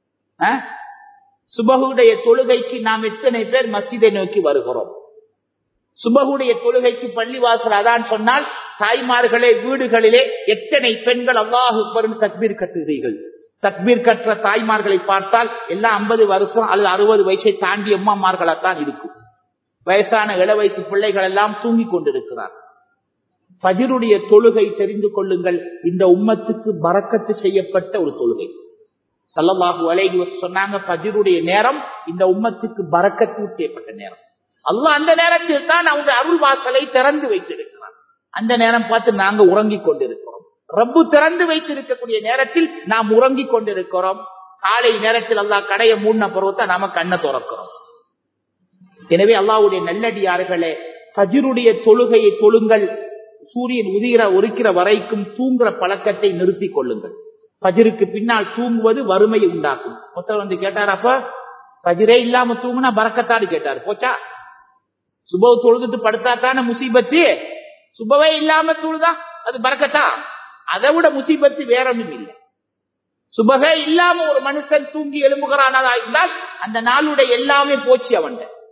சுபஹுடைய தொழுகைக்கு நாம் எத்தனை பேர் மஸ்ஜிதை நோக்கி வருகிறோம்? சுபஹுடைய தொழுகைக்கு பள்ளிவாசல் அதான் சொன்னால் தாய்மார்களே, வீடுகளிலே எத்தனை பெண்கள் அல்லாஹு அக்பர் தக்பீர் கட்டுகிறீர்கள்? தக்பீர் கற்ற தாய்மார்களை பார்த்தால் எல்லாம் ஐம்பது வருஷம் அல்லது அறுபது வயசை தாண்டிய அம்மாமார்களாத்தான் இருக்கும். வயசான இள வயசு பிள்ளைகள் எல்லாம் தூங்கி கொண்டிருக்கிறார். ஃபஜ்ருடைய தொழுகை தெரிந்து கொள்ளுங்கள், இந்த உம்மத்துக்கு பரக்கத்து செய்யப்பட்ட ஒரு தொழுகை. ஸல்லல்லாஹு அலைஹி வஸல்லம் சொன்னாங்க, ஃபஜ்ருடைய நேரம் இந்த உம்மத்துக்கு பரக்கத்து செய்யப்பட்ட நேரம். அல்லாஹ் அந்த நேரத்தில் தான் அவருடைய அருள் வாசலை திறந்து வைத்திருக்கிறார். அந்த நேரம் பார்த்து நாங்க உறங்கிக் கொண்டிருக்கிறோம். ரப்பு திறந்து வைத்திருக்கக்கூடிய நேரத்தில் நாம் உறங்கிக் கொண்டிருக்கிறோம். காலை நேரத்தில் அல்லாஹ் கடையை மூடின பருவத்தை நாம கண்ணை திறக்கிறோம். எனவே அல்லாஹ்வுடைய நல்லடியார்களே, ஃபஜ்ருடைய தொழுகையை தொழுங்கள். சூரியன் உதிர ஒருக்கிற வரைக்கும் தூங்குற பழக்கத்தை நிறுத்திக் கொள்ளுங்கள். ஃபஜ்ருக்கு பின்னால் தூங்குவது வறுமையை உண்டாக்கும். ஒருத்தர் வந்து கேட்டார், அப்ப ஃபஜ்ரே இல்லாம தூங்குனா பரக்கத்தாடு கேட்டாரு. போச்சா? சுபஹ் தொழுதுட்டு படுத்தாத்தான முசீபத்து. சுபவே இல்லாம தொழுதா அது பரக்கத்தா? அதை விட முசீபத்து வேற ஒன்றும் இல்லை. சுபகே இல்லாம ஒரு மனுஷன் தூங்கி எழும்புகிறானா இருந்தால் அந்த நாளுடைய எல்லாமே போச்சு அவன்.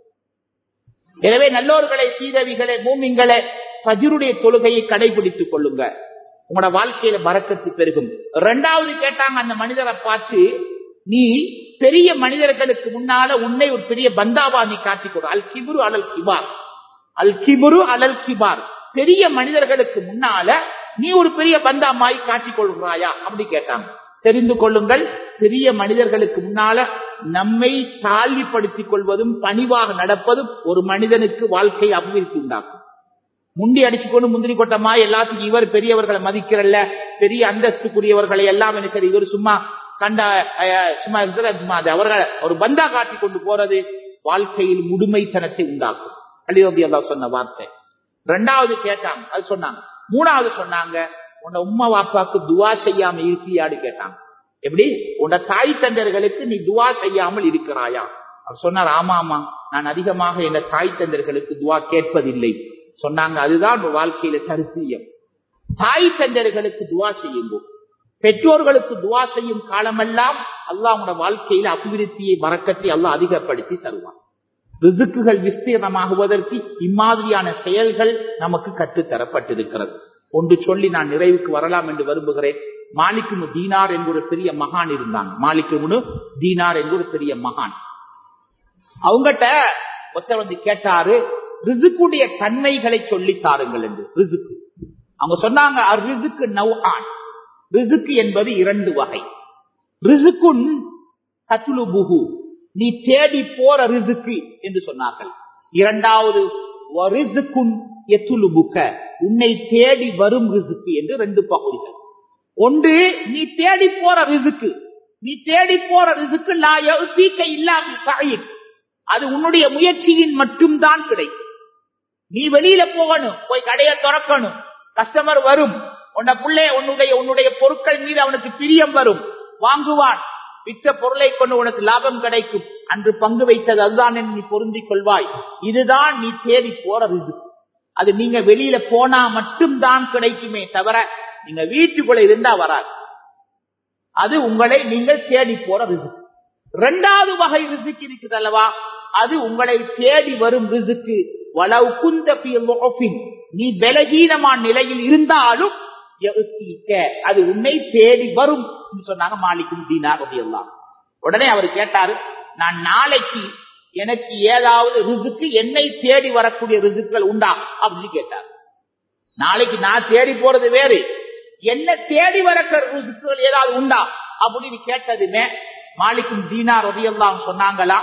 எனவே நல்லோர்களை, சீதவிகளை, மூமின்களை, ஃபஜ்ருடைய தொழுகையை கடைபிடித்துக் கொள்ளுங்க. உங்களோட வாழ்க்கையில பரக்கத்து பெருகும். இரண்டாவது கேட்டாங்க அந்த மனிதரை பார்த்து, நீ பெரிய மனிதர்களுக்கு முன்னால உன்னை ஒரு பெரிய பந்தாவா நீ காட்டிக்கொடு. அல் கிபுரு அலல் கிபார், அல் கிபுரு அலல் கிபார். பெரிய மனிதர்களுக்கு முன்னால நீ ஒரு பெரிய பந்தாமாய் காட்டிக் கொள்கிறாயா அப்படி கேட்டாங்க. தெரிந்து கொள்ளுங்கள், பெரிய மனிதர்களுக்கு முன்னால நம்மை தாழ்வுபடுத்திக் கொள்வதும் பணிவாக நடப்பதும் ஒரு மனிதனுக்கு வாழ்க்கை அபிவிருத்தி உண்டாக்கும். முண்டி அடிச்சுக்கொண்டு முந்திரி கொட்டமா எல்லாத்துக்கும் இவர் பெரியவர்களை மதிக்கிறல்ல, பெரிய அந்தஸ்துக்குரியவர்களை எல்லாம் எனக்கு இவர் சும்மா கண்ட சும்மா சும்மா அவர்களை ஒரு பந்தா காட்டி கொண்டு போறது வாழ்க்கையில் முழுமைத்தனத்தை உண்டாக்கும். அலி ரலியல்லாஹு சொன்ன வார்த்தை. ரெண்டாவது கேட்டாங்க, அது சொன்னாங்க. மூணாவது சொன்னாங்க, உன்னை உம்மா வாப்பாக்கு துவா செய்யாம இருக்கியாடு கேட்டாங்க. எப்படி? உன்னை தாய் தந்தர்களுக்கு நீ துவா செய்யாமல் இருக்கிறாயா? அவர் சொன்னார், ஆமா ஆமா, நான் அதிகமாக என் தாய் தந்தர்களுக்கு துவா கேட்பதில்லை சொன்னாங்க. அதுதான் வாழ்க்கையில சரித்திரம். தாய் தந்தர்களுக்கு துவா செய்யுங்க. பெற்றோர்களுக்கு துவா செய்யும் காலமெல்லாம் அல்லாஹ் உங்களோட வாழ்க்கையில அபிவிருத்தியை, பரக்கத்தை அல்லாஹ் அதிகப்படுத்தி தருவான். ரிசுக்குகள் விஸ்தீர்ணமாகுவதற்கு இம்மாதிரியான செயல்கள் நமக்கு கற்றுத்தரப்பட்டிருக்கிறது. ஒன்று சொல்லி நான் நிறைவுக்கு வரலாம் என்று விரும்புகிறேன். மாலிக்குனு தீனார் என்ற ஒரு பெரிய மகான் இருந்தாங்க. மாலிக்குனு தீனார் என்ற ஒரு பெரிய மகான். அவங்ககிட்ட ஒருத்தர் வந்து கேட்டாரு, ரிசுக்குடைய தன்மைகளை சொல்லி தாருங்கள் என்று. ரிசுக்கு அவங்க சொன்னாங்க, ரிசுக்கு நவ்ஆன். ரிசுக்கு என்பது இரண்டு வகை. ரிசுக்குன் தத்லுபுஹு, நீ தேடி போற ரிசுக்கு என்று சொன்னார்கள். இரண்டாவது வரிசுக்குன் யத்லுபுக, உன்னை தேடி வரும் ரிசுக்கு என்று ரெண்டு பகுதிகள். ஒன்று நீ தேடி போற ரிசுக்கு. நீ தேடி போற ரிசுக்கு லா யஸீக இல்லா பிஸஈக், அது உன்னுடைய முயற்சியின் மட்டும்தான் கிடைக்கும். நீ வெளியில போகணும், போய் கடையை திறக்கணும், கஸ்டமர் வரும், உன்ன பிள்ளை உன்னுடைய உன்னுடைய பொருட்கள் மீது அவனுக்கு பிரியம் வரும், வாங்குவான், விற்ற பொருளை கொண்டு உனக்கு லாபம் கிடைக்கும், அன்று பங்கு வைத்தது அதுதான் நீ பொருந்திக் கொள்வாய். இதுதான் நீ தேடி போற ரிசுக்கு. அது நீங்க வெளியில போனா மட்டும்தான் கிடைக்குமே தவிர நீங்க வீட்டுக்குள்ள இருந்தா வராது. அது உங்களை நீங்கள் தேடி போற ரிசுக்கு. இரண்டாவது வகை ரிசுக்கு இருக்குது அல்லவா, அது உங்களை தேடி வரும் ரிசுக்கு. வலவ் குந்த ஃபீ லுஃபின், நீ பலகீனமான நிலையில் இருந்தாலும் அது உன்னை தேடி வரும் சொன்னாங்க மாலிக்கும் தீனார் ரலியல்லாஹு. உடனே அவர் கேட்டாரு, நான் நாளைக்கு எனக்கு ஏதாவது ரிசுக்கு என்னை தேடி வரக்கூடிய ரிசுக்குகள் உண்டா அப்படின்னு கேட்டார். நாளைக்கு நான் தேடி போறது வேறு, என்ன தேடி வரக்கிற ரிசுக்குகள் ஏதாவது உண்டா அப்படின்னு கேட்டதுமே மாலிக்கும் தீனார் ரலியல்லாஹு சொன்னாங்களா,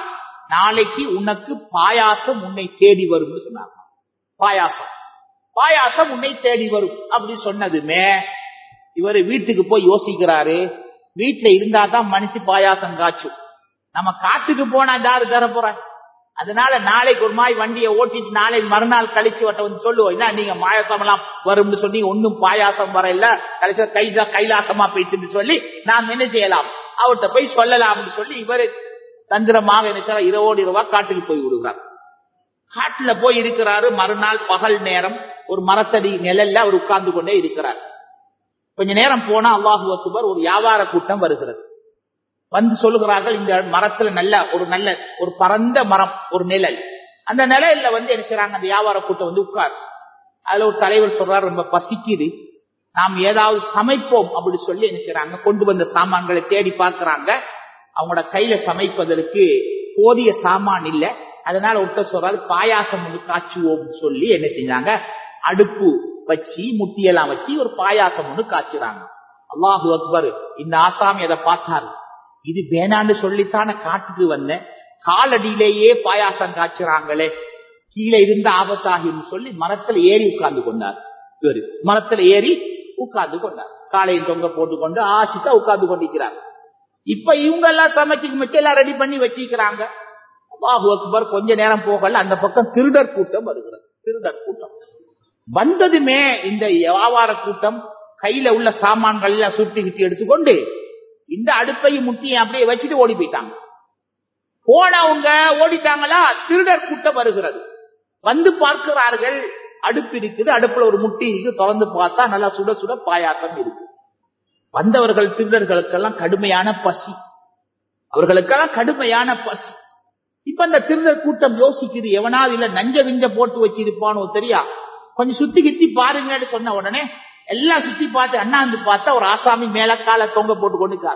நாளைக்கு உனக்கு பாயாசம் உன்னை தேடி வரும் சொன்னாங்க. பாயாசம் பாயாசம் உன்னை தேடி வரும் அப்படி சொன்னதுமே இவரு வீட்டுக்கு போய் யோசிக்கிறாரு. வீட்டுல இருந்தா தான் மனுஷி பாயாசம் காய்ச்சும். நம்ம காட்டுக்கு போனா யாரு தர போற? அதனால நாளைக்கு ஒரு மாதிரி வண்டியை ஓட்டிட்டு நாளை மறுநாள் கழிச்சு வட்ட வந்து சொல்லுவோம், என்ன நீங்க பாயாசம் எல்லாம் வரும்னு சொல்லி ஒன்னும் பாயாசம் வர இல்ல, கழிச்ச கைதா கைலாசமா போயிட்டு சொல்லி நாம் என்ன செய்யலாம், அவர்கிட்ட போய் சொல்லலாம்னு சொல்லி இவரு தந்திரமாக இருக்கிற இரவோடு இரவா காட்டுக்கு போய் விடுகிறார். காட்டுல போய் இருக்கிறாரு. மறுநாள் பகல் நேரம் ஒரு மரத்தடி நிழல்ல அவர் உட்கார்ந்து கொண்டே இருக்கிறார். கொஞ்ச நேரம் போனா அல்லாஹு அக்பர் ஒரு வியாபார கூட்டம் வருகிறது. வந்து சொல்லுகிறார்கள், இந்த மரத்துல நல்ல ஒரு நல்ல ஒரு பரந்த மரம், ஒரு நிழல், அந்த நிழல்ல வந்து எடுக்கிறாங்க. அந்த வியாபார கூட்டம் வந்து உட்கார். அதுல ஒரு தலைவர் சொல்றாரு, ரொம்ப பசிக்குது, நாம் ஏதாவது சமைப்போம் அப்படி சொல்லி நினைக்கிறாங்க. கொண்டு வந்த சாமான்களை தேடி பார்க்கிறாங்க. அவங்களோட கையில சமைப்பதற்கு போதிய சாமான் இல்ல. அதனால ஒருத்த சொல்றாரு, பாயாசம் ஒன்று காய்ச்சுவோம் சொல்லி என்ன செஞ்சாங்க, அடுப்பு வச்சு முட்டியெல்லாம் வச்சு ஒரு பாயாசம் ஒன்று காய்ச்சுறாங்க. அல்லாஹு அக்பர். இந்த ஆசாமி அதை பார்த்தாரு. இது வேணான்னு சொல்லித்தான காட்டுக்கு வந்த, காலடியிலேயே பாயாசம் காய்ச்சுறாங்களே, கீழே இருந்த ஆபத்தாகின்னு சொல்லி மரத்துல ஏறி உட்கார்ந்து கொண்டார். இவரு மரத்துல ஏறி உட்கார்ந்து கொண்டார். காலையில் தொங்க போட்டுக்கொண்டு ஆசிட்டா உட்கார்ந்து கொண்டிருக்கிறார். இப்ப இவங்க எல்லாம் சமைச்சு மிச்சம் எல்லாம் ரெடி பண்ணி வச்சிருக்கிறாங்க. அல்லாஹு அக்பர். கொஞ்ச நேரம் போகல, அந்த பக்கம் திருடர் கூட்டம் வருகிறது. திருடர் கூட்டம் வந்ததுமே இந்த வியாபார கூட்டம் கையில உள்ள சாமான்கள் எல்லாம் சுட்டிக்கிட்டு எடுத்துக்கொண்டு இந்த அடுப்பையும் முட்டியை அப்படியே வச்சுட்டு ஓடி போயிட்டாங்க. போனவங்க ஓடிட்டாங்களா, திருடர் கூட்டம் வருகிறது. வந்து பார்க்கிறார்கள், அடுப்பு இருக்குது, அடுப்புல ஒரு முட்டி இருக்கு, திறந்து பார்த்தா நல்லா சுட சுட பாயாசம் இருக்கு. வந்தவர்கள் திருடர்களுக்கெல்லாம் கடுமையான பசி, அவர்களுக்கெல்லாம் கடுமையான பசி. இப்ப அந்த திருடர் கூட்டம் யோசிக்குது, எவனாவது இல்ல நஞ்ச விஞ்ச போட்டு வச்சிருப்பானோ தெரியா, கொஞ்சம் சுத்தி கித்தி பாருங்கன்னு சொன்ன உடனே எல்லாம் சுத்தி பார்த்து அண்ணாந்து பார்த்தா ஒரு ஆசாமி மேல கால தொங்க போட்டு கொண்டுக்கார்.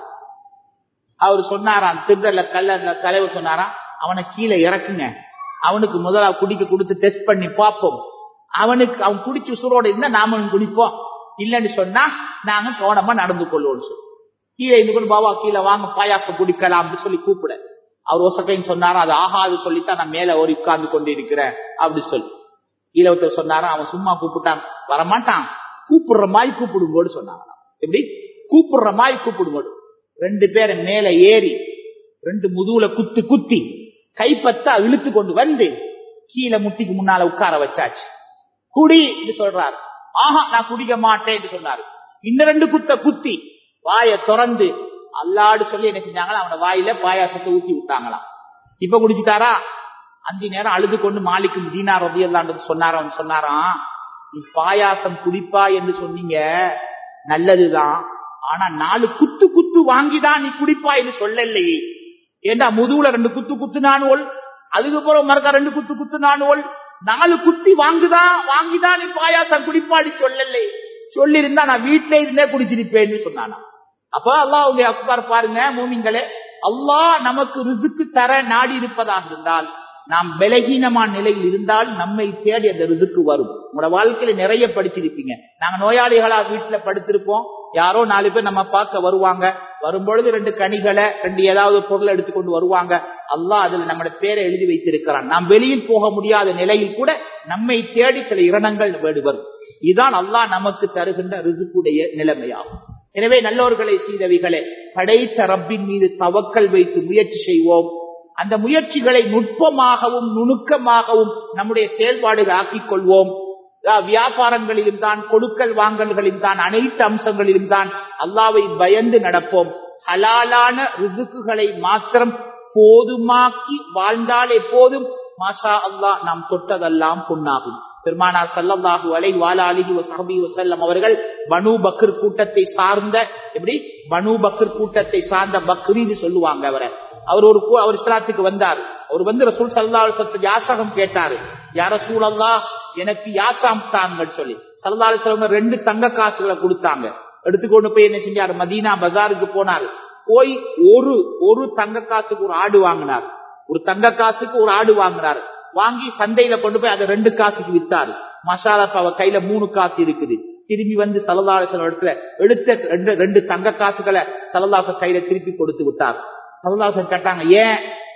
அவரு சொன்னாராம், திருடர்ல கல்ல தலைவர் சொன்னாராம், அவனை கீழே இறக்குங்க, அவனுக்கு முதலா குடிக்க கொடுத்து டெஸ்ட் பண்ணி பார்ப்போம், அவனுக்கு அவன் குடிச்சு உசுரோட இருந்தா நாமளும் குடிப்போம், இல்லன்னு சொன்னா நாங்க கவனமா நடந்து கொள்வோம் சொல்லி கீழே இருந்து கொண்டு பாபா கீழே வாங்க பாயாசம் குடிக்கலாம் அப்படின்னு சொல்லி கூப்பிட அவர் ஒசக்கைன்னு சொன்னாரா, அது ஆகாது சொல்லித்தான் நான் மேல ஓடி உட்கார்ந்து கொண்டு இருக்கிறேன் அப்படி சொல்லி கீழே ஒருத்தர் சொன்னாரா, அவன் சும்மா கூப்பிட்டான், வரமாட்டான், கூப்பிடுற மாதிரி கூப்பிடும்போது சொன்னாங்க. எப்படி கூப்பிடுற மாதிரி கூப்பிடும்போது ரெண்டு பேரை மேல ஏறி ரெண்டு முதுகுல குத்து குத்தி கைப்பத்தா இழுத்து கொண்டு வந்து கீழே முட்டிக்கு முன்னால உட்கார வச்சாச்சு. குடி என்று சொல்றாரு. ஆஹா நான் குடிக்க மாட்டேன் என்று சொன்னாரு. இந்த ரெண்டு குத்த குத்தி வாயை திறந்து அல்லாடு சொல்லி என்ன செஞ்சாங்களா, அவன வாயில பாயாசத்தை ஊத்தி விட்டாங்களாம். இப்ப குடிச்சுட்டாரா. அஞ்சு நேரம் அழுது கொண்டு மாலிக்கும் தீனார் ரலியல்லாஹு சொன்னாரா, சொன்னாராம், நீ பாயாசம் குடிப்பா என்று சொன்னீங்க நல்லதுதான், ஆனா நாலு குத்து குத்து வாங்கிதான் நீ குடிப்பா என்று சொல்லலையே. ஏண்டா முதுகுல ரெண்டு குத்து குத்து நானுவல், அதுக்கப்புறம் மறுக்க ரெண்டு குத்து குத்து நானுவல், நாலு குத்தி வாங்குதான் வாங்கிதான் நீ பாயாசம் குடிப்பாடி சொல்லலை, சொல்லி இருந்தா நான் வீட்டிலே இருந்தே குடிச்சிருப்பேன்னு சொன்னானா. அப்ப அல்லாஹ்வுடைய அக்பர் பாருங்க மூமின்களே, அல்லாஹ் நமக்கு ரிஸ்க் தர நாடி இருப்பதாக இருந்தால், நாம் பலகீனமான நிலையில் இருந்தால் நம்மை தேடி அந்த ரிஸ்க் வரும். உங்களோட வாழ்க்கையில நிறைய படிச்சிருப்பீங்க. நாங்க நோயாளிகளா வீட்டுல படுத்திருப்போம், யாரோ நாலு பேர் நம்ம பார்க்க வருவாங்க, வரும்பொழுது ரெண்டு கனிகளை ரெண்டு ஏதாவது பொருளை எடுத்துக்கொண்டு வருவாங்க. அல்லாஹ் அதுல நம்மளோட பேரை எழுதி வைத்திருக்கிறான். நாம் வெளியில் போக முடியாத நிலையில் கூட நம்மை தேடி சில இரணங்கள் வேடு வரும். இதுதான் அல்லாஹ் நமக்கு தருகின்ற ரிஸ்குடைய நிலைமையாகும். எனவே நல்லோர்களை சீதவிகளே, படைத்த ரப்பின் மீது தவக்கல் வைத்து முயற்சி செய்வோம். அந்த முயற்சிகளை நுட்பமாகவும் நுணுக்கமாகவும் நம்முடைய செயல்பாடுகள் ஆக்கிக் கொள்வோம். வியாபாரங்களிலும் தான், கொடுக்கல் வாங்கல்களிலும் தான், அனைத்து அம்சங்களிலும் தான் அல்லாஹ்வை பயந்து நடப்போம். ஹலாலான ரிஸ்குகளை மாத்திரம் போதுமாக்கி வாழ்ந்தால் எப்போதும் மாஷா அல்லாஹ் நாம் தொட்டதெல்லாம் பொன்னாகும். பெருமானார் ஸல்லல்லாஹு அலைஹி வஸல்லம் வஸஹபிஹி வஸல்லம் அவர்கள் பனூ பக்ர் கூட்டத்தை சார்ந்த, எப்படி பனூ பக்ர் கூட்டத்தை சார்ந்த பக்ரீன்னு சொல்லுவாங்க அவரை. அவர் ஒரு அவர் இஸ்லாத்துக்கு வந்தார். அவர் வந்து ரசூல் ஸல்லல்லாஹு அலைஹி வஸல்லம் யாசகம் கேட்டாரு, யா ரசூலல்லாஹ் எனக்கு யாசாம் தாங்கள் சொல்லி. ஸல்லல்லாஹு அலைஹி வஸல்லம் ரெண்டு தங்க காசுகளை கொடுத்தாங்க. எடுத்துக்கொண்டு போய் என்ன செஞ்சாரு, மதீனா பஜாருக்கு போனாரு. போய் ஒரு ஒரு தங்க காசுக்கு ஒரு ஆடு வாங்கினார். ஒரு தங்க காசுக்கு ஒரு ஆடு வாங்கினார். வாங்கி சந்தையில கொண்டு போய் அதை ரெண்டு காசுக்கு வித்தாரு. மசாலா அவ கையில மூணு காசு இருக்குது. திரும்பி வந்து ஸல்லல்லாஹு அலைஹி வஸல்லம் இடத்துல எடுத்த ரெண்டு ரெண்டு தங்க காசுகளை ஸல்லல்லாஹு கையில திருப்பி கொடுத்து விட்டார். ஸல்லல்லாஹு அலைஹி வஸல்லம் கேட்டாங்க, ஏன்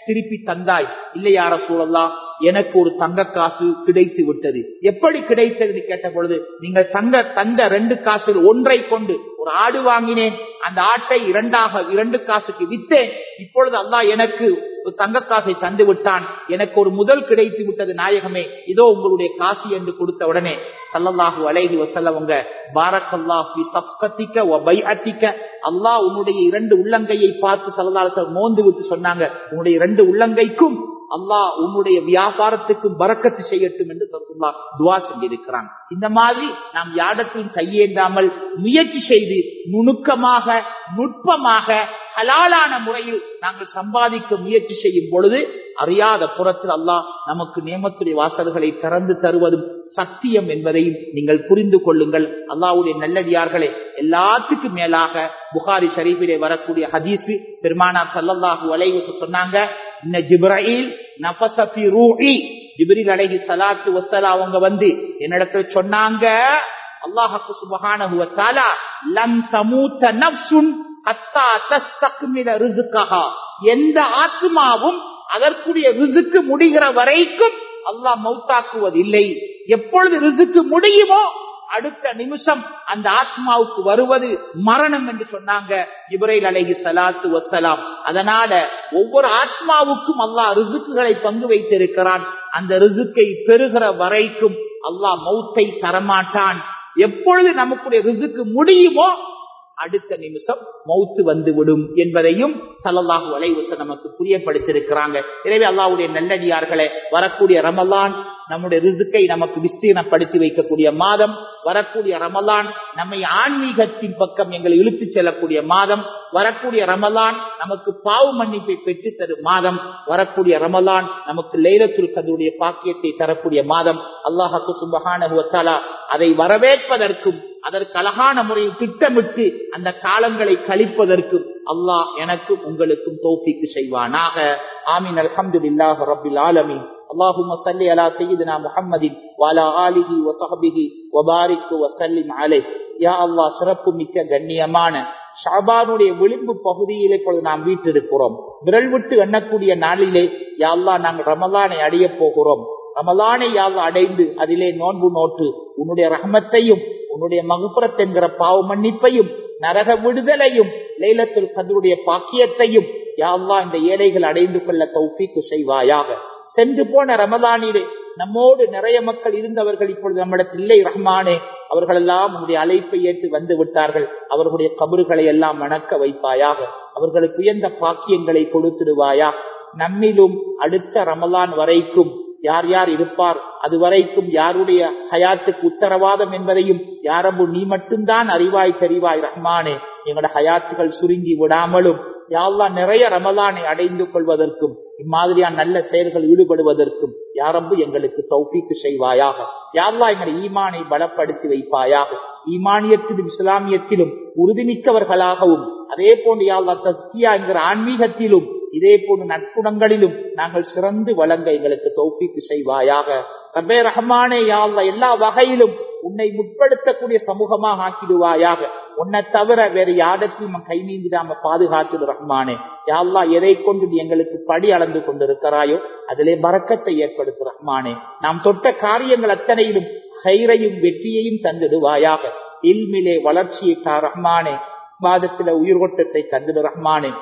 திருப்பி தந்தாய். இல்லையா ரசூலல்லாஹ், எனக்கு ஒரு தங்க காசு கிடைத்து விட்டது. எப்படி கிடைத்தது கேட்ட பொழுது, நீங்கள் தங்க தந்த ரெண்டு காசு ஒன்றை கொண்டு ஒரு ஆடு வாங்கினேன், அந்த ஆட்டை இரண்டாக இரண்டு காசுக்கு வித்தேன். இப்பொழுது அல்லாஹ் எனக்கு ஒரு தங்க காசை தந்து விட்டான், எனக்கு ஒரு முதல் கிடைத்து விட்டது நாயகமே, இதோ உங்களுடைய காசு என்று கொடுத்த உடனே ஸல்லல்லாஹு அலைஹி வஸல்லம் அவங்க பாரக்கல்லாஹு ஃபீ ஸஃகதிக வ பைஅதிக, அல்லாஹ் உன்னுடைய இரண்டு உள்ளங்கையை பார்த்து ஸல்லல்லாஹு அலைஹி வஸல்லம் மோந்து விட்டு சொன்னாங்க, உன்னுடைய இரண்டு உள்ளங்கைக்கும் அல்லாஹ் உன்னுடைய வியாபாரத்துக்கும் பரக்கத்து செய்யட்டும் என்று அல்லாஹ் துஆ செஞ்சிருக்கிறான். இந்த மாதிரி நாம் யாரிடத்திலும் கையேந்தாமல் முயற்சி செய்து நுணுக்கமாக நுட்பமாக ஹலாலான முறையில் நாங்கள் சம்பாதிக்க முயற்சி செய்யும் பொழுது அறியாத புறத்தில் அல்லாஹ் நமக்கு நேமத்துடைய வாசல்களை திறந்து தருவதும் சத்தியம் என்பதையும் நீங்கள் புரிந்து கொள்ளுங்கள். அல்லாஹ்வுடைய நல்லடியார்களே, எல்லாத்துக்கும் மேலாக புகாரி ஷரீஃபிலே வரக்கூடிய ஹதீஸ், பெருமானார் ஸல்லல்லாஹு அலைஹி வஸல்லம் சொன்னாங்க, இன்ன ஜிப்ரீல் நஃபஸ ஃபீ ரூஹி, ஜிப்ரீல் அலைஹி ஸலாத்து வஸ்ஸலாம் அவங்க வந்து என்னிடத்துல சொன்னாங்க, அல்லாஹ் சுப்ஹானஹு வ தஆலா லம் தமூத நஃப்ஸுன் ஹத்தா தஸ்தக்மில ரிஸ்கஹா, எந்த ஆத்மாவும் அதற்குரிய ரிஸ்க் முடிகிற வரைக்கும் அல்லாஹ் மௌத்தாக்குவதில்லை. எப்பொழுது ரிஸ்க் முடியுமோ அடுத்த நிமிஷம் அந்த ஆத்மாவுக்கு வருவது மரணம் என்று சொன்னாங்க ஜிப்ரீல் அலைஹி ஸலாத்து வஸ்ஸலாம். அதனால ஒவ்வொரு ஆத்மாவுக்கும் அல்லாஹ் ரிஸ்க்குகளை பங்கு வைத்திருக்கிறான். அந்த ரிஸ்கை பெறுகிற வரைக்கும் அல்லாஹ் மௌத்தை தரமாட்டான். எப்பொழுது நமக்குடைய ரிஸ்க் முடியுமோ அடுத்த நிமிஷம் மௌத்து வந்து விடும் என்பதையும் ஸல்லல்லாஹு அலைஹி வஸல்லம் நமக்கு புரியப்படுத்தியிருக்கிறாங்க. எனவே அல்லாஹ்வுடைய நல்லடியார்களே, வரக்கூடிய ரமலான் நம்முடைய ரிஸ்கை நமக்கு விஸ்தீர்ணப்படுத்தி வைக்கக்கூடிய மாதம். வரக்கூடிய ரமலான் நம்மை ஆன்மீகத்தின் பக்கம் எங்களை இழுத்து செல்லக்கூடிய மாதம். வரக்கூடிய ரமலான் நமக்கு பாவ மன்னிப்பை பெற்று தரும் மாதம். வரக்கூடிய ரமலான் நமக்கு லைலத்துல் கத்ருடைய பாக்கியத்தை தரக்கூடிய மாதம். அல்லாஹ் சுப்ஹானஹு வ தஆலா அதை வரவேற்பதற்கும் அதற்கு அழகான முறையில் திட்டமிட்டு அந்த காலங்களை கழிப்பதற்கும் அல்லாஹ் எனக்கும் உங்களுக்கும் தௌஃபீக் செய்வானாக. ஆமீன். அல்ஹம்துலில்லாஹி ரப்பில் ஆலமீன். அல்லாஹும்ம ஸல்லி அலா சய்யிதினா முஹம்மதின் வ அலா ஆலிஹி வ ஸஹ்பிஹி வ பாரிக் வ ஸல்லிம் அலைஹி. யா அல்லாஹ், சிறப்பு மிக்க கண்ணியமான ஷஅபானுடைய விளிம்பு பகுதியிலே இப்பொழுது நாம் வீற்றிருக்கிறோம். விரல் விட்டு எண்ணக்கூடிய நாளிலே யா அல்லாஹ் நாங்கள் ரமலானை அடைய போகிறோம். ரமலானை யா அல்லாஹ் அடைந்து அதிலே நோன்பு நோட்டு உன்னுடைய ரஹ்மத்தையும் உன்னுடைய மக்ஃபிரத் என்கிற பாவ மன்னிப்பையும் நரக விடுதலையும் லைலத்துல் கத்ருடைய பாக்கியத்தையும் யா அல்லாஹ் இந்த ஏழைகள் அடைந்து கொள்ள தௌஃபீக் செய்வாயாக. சென்று போன ரமலானிலே நம்மோடு நிறைய மக்கள் இருந்தவர்கள் இப்பொழுது நம்மிடத்தில் இல்லை ரஹ்மானே. அவர்கள் எல்லாம் உன்னுடைய அழைப்பை ஏற்று வந்து விட்டார்கள். அவர்களுடைய கபறுகளை எல்லாம் வணக்க வைப்பாயாக. அவர்களுக்கு உயர்ந்த பாக்கியங்களை கொடுத்துடுவாயா. நம்மிலும் அடுத்த ரமலான் வரைக்கும் யார் யார் இருப்பார், அது வரைக்கும் யாருடைய ஹயாத்துக்கு உத்தரவாதம் என்பதையும் யாரம்பு நீ மட்டும்தான் அறிவாய் தெரிவாய் ரஹ்மானே. எங்களோட ஹயாத்துகள் சுருங்கி விடாமலும் யா அல்லாஹ் நிறைய ரமலானை அடைந்து கொள்வதற்கும் இம்மாதிரியான நல்ல செயல்கள் ஈடுபடுவதற்கும் யாரம்பு எங்களுக்கு தௌஃபீக் செய்வாயாக. யா அல்லாஹ் எங்களை ஈமானை பலப்படுத்தி வைப்பாயாக. ஈமானியத்திலும் இஸ்லாமியத்திலும் உறுதிமிக்கவர்களாகவும் அதே போன்று யா அல்லாஹ் தஸ்கியா என்கிற ஆன்மீகத்திலும் இதே போன்று நற்குணங்களிலும் நாங்கள் சிறந்து வழங்க எங்களுக்கு தௌஃபீக் செய்வாயாக. ரப்பே ரஹ்மானே, யா அல்லாஹ் எல்லா வகையிலும் உன்னை முற்படுத்தக்கூடிய சமூகமாக ஆக்கிடுவாயாக. உன்னை தவிர வேறு யாரிடத்தையும் கை நீந்திடாம பாதுகாத்து ரஹ்மானே. யா அல்லாஹ் எதை கொண்டு நீ எங்களுக்கு படி அளந்து கொண்டிருக்கிறாயோ அதிலே பரக்கத்தை ஏற்படுத்து ரஹ்மானே. நாம் தொட்ட காரியங்கள் அத்தனையிலும் ஹைரையும் வெற்றியையும் தந்திடுவாயாக. இல்மிலே வளர்ச்சியை தா ரஹ்மானே. வாதத்தில உயிர்கொட்டத்தை தந்திடு ரஹ்மானே.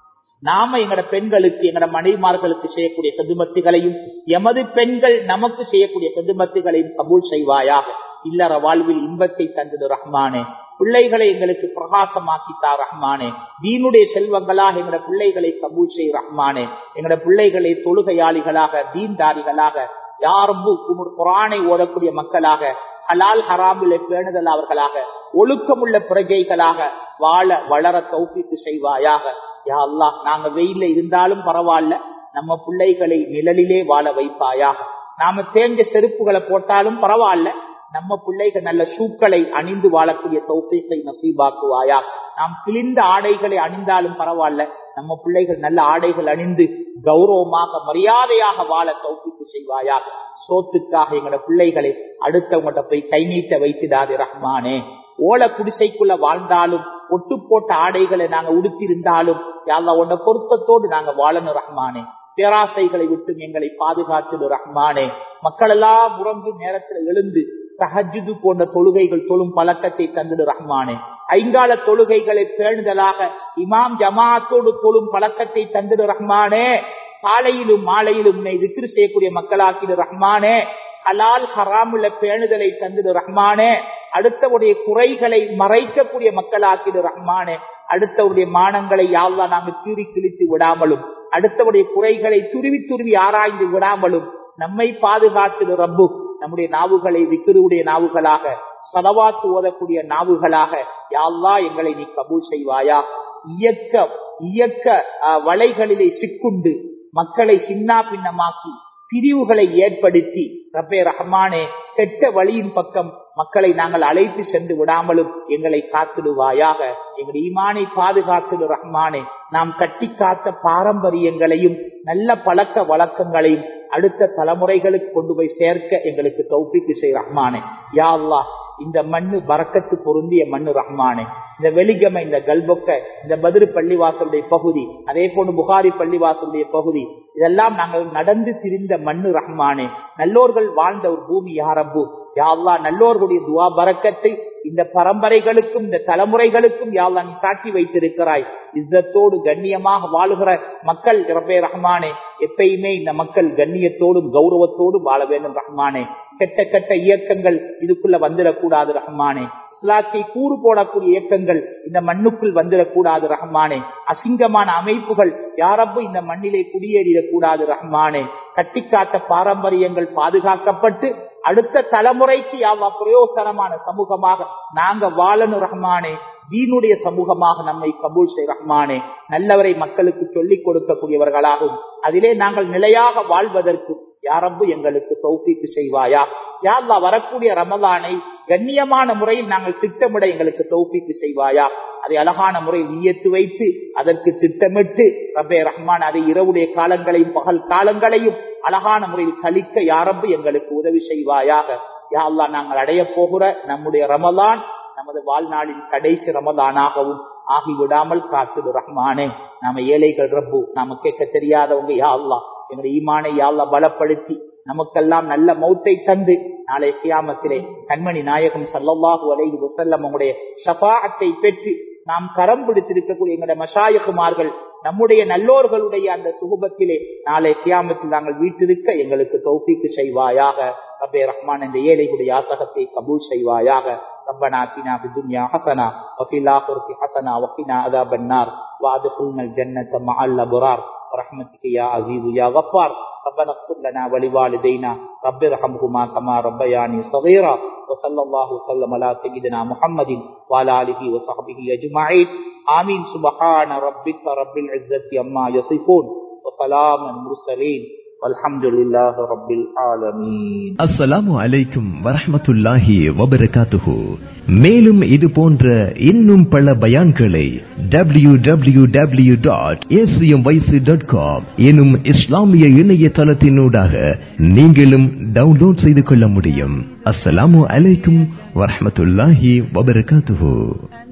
நாம எங்கட பெண்களுக்கு எங்கட மனைவிமார்களுக்கு செய்யக்கூடிய கதுமத்துகளையும் எமது பெண்கள் நமக்கு செய்யக்கூடிய கதுமத்துகளையும் கபூல் செய்வாயாக. இல்லற வாழ்வில் இன்பத்தை தந்தது ரஹ்மானே. பிள்ளைகளை எங்களுக்கு பிரகாசமாக்கித்தா ரஹ்மானே. தீனுடைய செல்வங்களாக எங்கட பிள்ளைகளை கபூல் செய் ரஹ்மானே. எங்கட பிள்ளைகளை தொழுகையாளிகளாக தீன்தாரிகளாக யாரும் குர்ஆனை ஓதக்கூடிய மக்களாக ஹலால் ஹராமிலே பேணுதல் அவர்களாக ஒழுக்கமுள்ள பிரஜைகளாக வாழ வளர தௌஃபீக் செய்வாயாக. யா அல்லாஹ், நாங்க வெயில இருந்தாலும் பரவாயில்ல, நம்ம பிள்ளைகளை நிழலிலே வாழ வைப்பாயாக. நாம தேஞ்ச செருப்புகளை போட்டாலும் பரவாயில்ல, நம்ம பிள்ளைகள் நல்ல ஷூக்களை அணிந்து வாழக்கூடிய தௌஃபீக்கை நசீபாக்குவாயா. நாம் கிழிந்த ஆடைகளை அணிந்தாலும் பரவாயில்ல, நம்ம பிள்ளைகள் நல்ல ஆடைகள் அணிந்து கௌரவமாக மரியாதையாக வாழ தௌஃபீக் செய்வாயாக. சோத்துக்காக எங்களோட பிள்ளைகளை அடுத்தவங்கள்ட்ட போய் கை நீட்ட வைத்திடாதே ரஹ்மானே. ஓல குடிசைக்குள்ள வாழ்ந்தாலும் ஒட்டு போட்ட ஆடைகளை நாங்க உடுத்திருந்தாலும் யா அல்லாஹ் உன்ன பொருத்தத்தோடு நாங்க வாழணும் ரஹ்மானே. பேராசைகளை விட்டு எங்களை பாதுகாத்து ரஹ்மானே. மக்கள் எல்லாம் உறங்கும் நேரத்தில் எழுந்து தஹஜ்ஜுது போன்ற தொழுகைகள் தொழும் பழக்கத்தை தந்திடு ரஹ்மானே. ஐங்கால தொழுகைகளை பேணுதலாக இமாம் ஜமாத்தோடு தொழும் பழக்கத்தை தந்திடு ரஹ்மானே. காலையிலும் மாலையிலும் உன்னை திக்ர் செய்யக்கூடிய மக்களாக்கிடு ரஹ்மானே. ஹலால் ஹராமுள்ள பேணுதலை தந்திடு ரஹ்மானே. அடுத்தவுடைய குறைகளை மறைக்கக்கூடிய மக்களாக்கிடு ரஹ்மானே. அடுத்தவுடைய மானங்களை யா அல்லாஹ் நாங்கள் கீறி கிழித்து விடாமலும், அடுத்தவுடைய குறைகளை துருவி துருவி ஆராய்ந்து விடாமலும் நம்மை பாதுகாத்து ரப்பு. நம்முடைய நாவுகளை திக்ருடைய நாவுகளாக, ஸலவாத் ஓதக்கூடிய நாவுகளாக யா அல்லாஹ் எங்களை நீ கபூல் செய்வாயா. இயக்க இயக்க வலைகளிலே சிக்குண்டு மக்களை சின்னா பின்னமாக்கி பிரிவுகளை ஏற்படுத்தி ரப்பே ரஹ்மானே கெட்ட வழியின் பக்கம் மக்களை நாங்கள் அழைத்து சென்று விடாமலும் எங்களை காத்திடுவாயாக. எங்கள் ஈமானை பாதுகாத்திடு ரஹ்மானே. நாம் கட்டி காத்த பாரம்பரியங்களையும் நல்ல பழக்க வழக்கங்களையும் அடுத்த தலைமுறைகளுக்கு கொண்டு போய் சேர்க்க எங்களுக்கு தௌஃபீக் செய் ரஹ்மானே. யா அல்லாஹ் இந்த மண்ணு பரக்கத்து பொருந்திய மண்ணு ரஹ்மானே. இந்த வெலிகம, இந்த கல்பொக்க, இந்த பத்ரு பள்ளிவாசலுடைய பகுதி, அதே போன்று புகாரி பள்ளிவாசலுடைய பகுதி, இதெல்லாம் நாங்கள் நடந்து திரிந்த மண்ணு ரஹ்மானே. நல்லோர்கள் வாழ்ந்த ஒரு பூமி யா ரப்பு. யா அல்லாஹ் நல்லோர்களுடைய துவா பரக்கத்தை இந்த பரம்பரைகளுக்கும் இந்த தலைமுறைகளுக்கும் யா அல்லாஹ் நீ சாட்சி வைத்திருக்கிறாய். இஸ்ஸத்தோடு கண்ணியமாக வாழுகிற மக்கள் ரப்பே ரஹ்மானே, எப்பயுமே இந்த மக்கள் கண்ணியத்தோடும் கௌரவத்தோடும் வாழ வேண்டும் ரஹ்மானே. கெட்ட கெட்ட இயக்கங்கள் இதுக்குள்ள வந்துடக்கூடாது ரஹ்மானே. இஸ்லாத்தை கூறு போடக்கூடிய இயக்கங்கள் இந்த மண்ணுக்குள் வந்துடக்கூடாது ரஹ்மானே. அசிங்கமான அமைப்புகள் யாரப்போ இந்த மண்ணிலே குடியேறிடக்கூடாது ரஹ்மானே. கட்டிக்காத்த பாரம்பரியங்கள் பாதுகாக்கப்பட்டு அடுத்த தலைமுறைக்கு யாவா பிரயோசனமான சமூகமாக நாங்க வாழணும் ரஹ்மானே. தீனுடைய சமூகமாக நம்மை கபூல் செய் ரஹ்மானே. நல்லவரை மக்களுக்கு சொல்லிக் கொடுக்கக்கூடியவர்களாகும் அதிலே நாங்கள் நிலையாக வாழ்வதற்கு யாரப்பு எங்களுக்கு தௌஃபீக் செய்வாயா. யா அல்லாஹ் வரக்கூடிய ரமலானை கண்ணியமான முறையில் நாங்கள் திட்டமிட எங்களுக்கு தௌஃபீக் செய்வாயா. அதை அழகான முறையில் நியத்து வைத்து அதற்கு திட்டமிட்டு ரப்பே ரஹ்மான் அதை இரவுடைய காலங்களையும் பகல் காலங்களையும் அழகான முறையில் கழிக்க யாரப்பு எங்களுக்கு உதவி செய்வாயாக. யா அல்லாஹ் நாங்கள் அடைய போகிற நம்முடைய ரமலான் நமது வாழ்நாளின் கடைசி ரமலானாகவும் ஆகிவிடாமல் காத்துடு ரஹ்மானே. நாம ஏழைகள் ரப்பு, நாம கேட்க தெரியாதவங்க யா அல்லாஹ் எங்களுடைய ஈமானை யா அல்லாஹ் பலப்படுத்தி நமக்கெல்லாம் நல்ல மௌத்தை தந்து நாளை கியாமத்திலே கண்மணி நாயகம் ஸல்லல்லாஹு அலைஹி வஸல்லம் உடைய ஷஃபாஅத்தை பெற்று நாம் கரம் பிடித்திருக்கக்கூடிய எங்களுடைய மஷாயிகுமார்கள் நம்முடைய நல்லோர்களுடைய அந்த சுகுபத்திலே நாளை கியாமத்தில் நாங்கள் வீட்டிருக்க எங்களுக்கு தௌஃபீக் செய்வாயாக. ரப்பே ரஹ்மான் இந்த ஏழைகளுடைய யாசகத்தை கபூல் செய்வாயாக. ربنا آتنا في الدنيا حسنة وفي الآخرة حسنة وقنا عذاب النار وأدخلنا الجنة مع الأبرار برحمتك يا عزيز يا غفار. ربنا اغفر لنا ولوالدينا رب ارحمهما كما ربياني صغيرا. وصلى الله وسلم على سيدنا محمد وعلى آله وصحبه أجمعين. آمين. سبحان ربك رب العزة عما يصفون وسلام على المرسلين والحمد لله رب العالمين. அஸ்ஸலாமு அலைக்கும் வரஹ்மத்துல்லாஹி வபரகாத்துஹு. மேலும் இது போன்ற இன்னும் பல பயான்களை W W W dot A C M Y C dot com எனும் இஸ்லாமிய இணையதளத்தினூடாக நீங்களும் டவுன்லோட் செய்து கொள்ள முடியும். அஸ்ஸலாமு அலைக்கும் வரஹ்மத்துல்லாஹி வபரகாத்துஹு.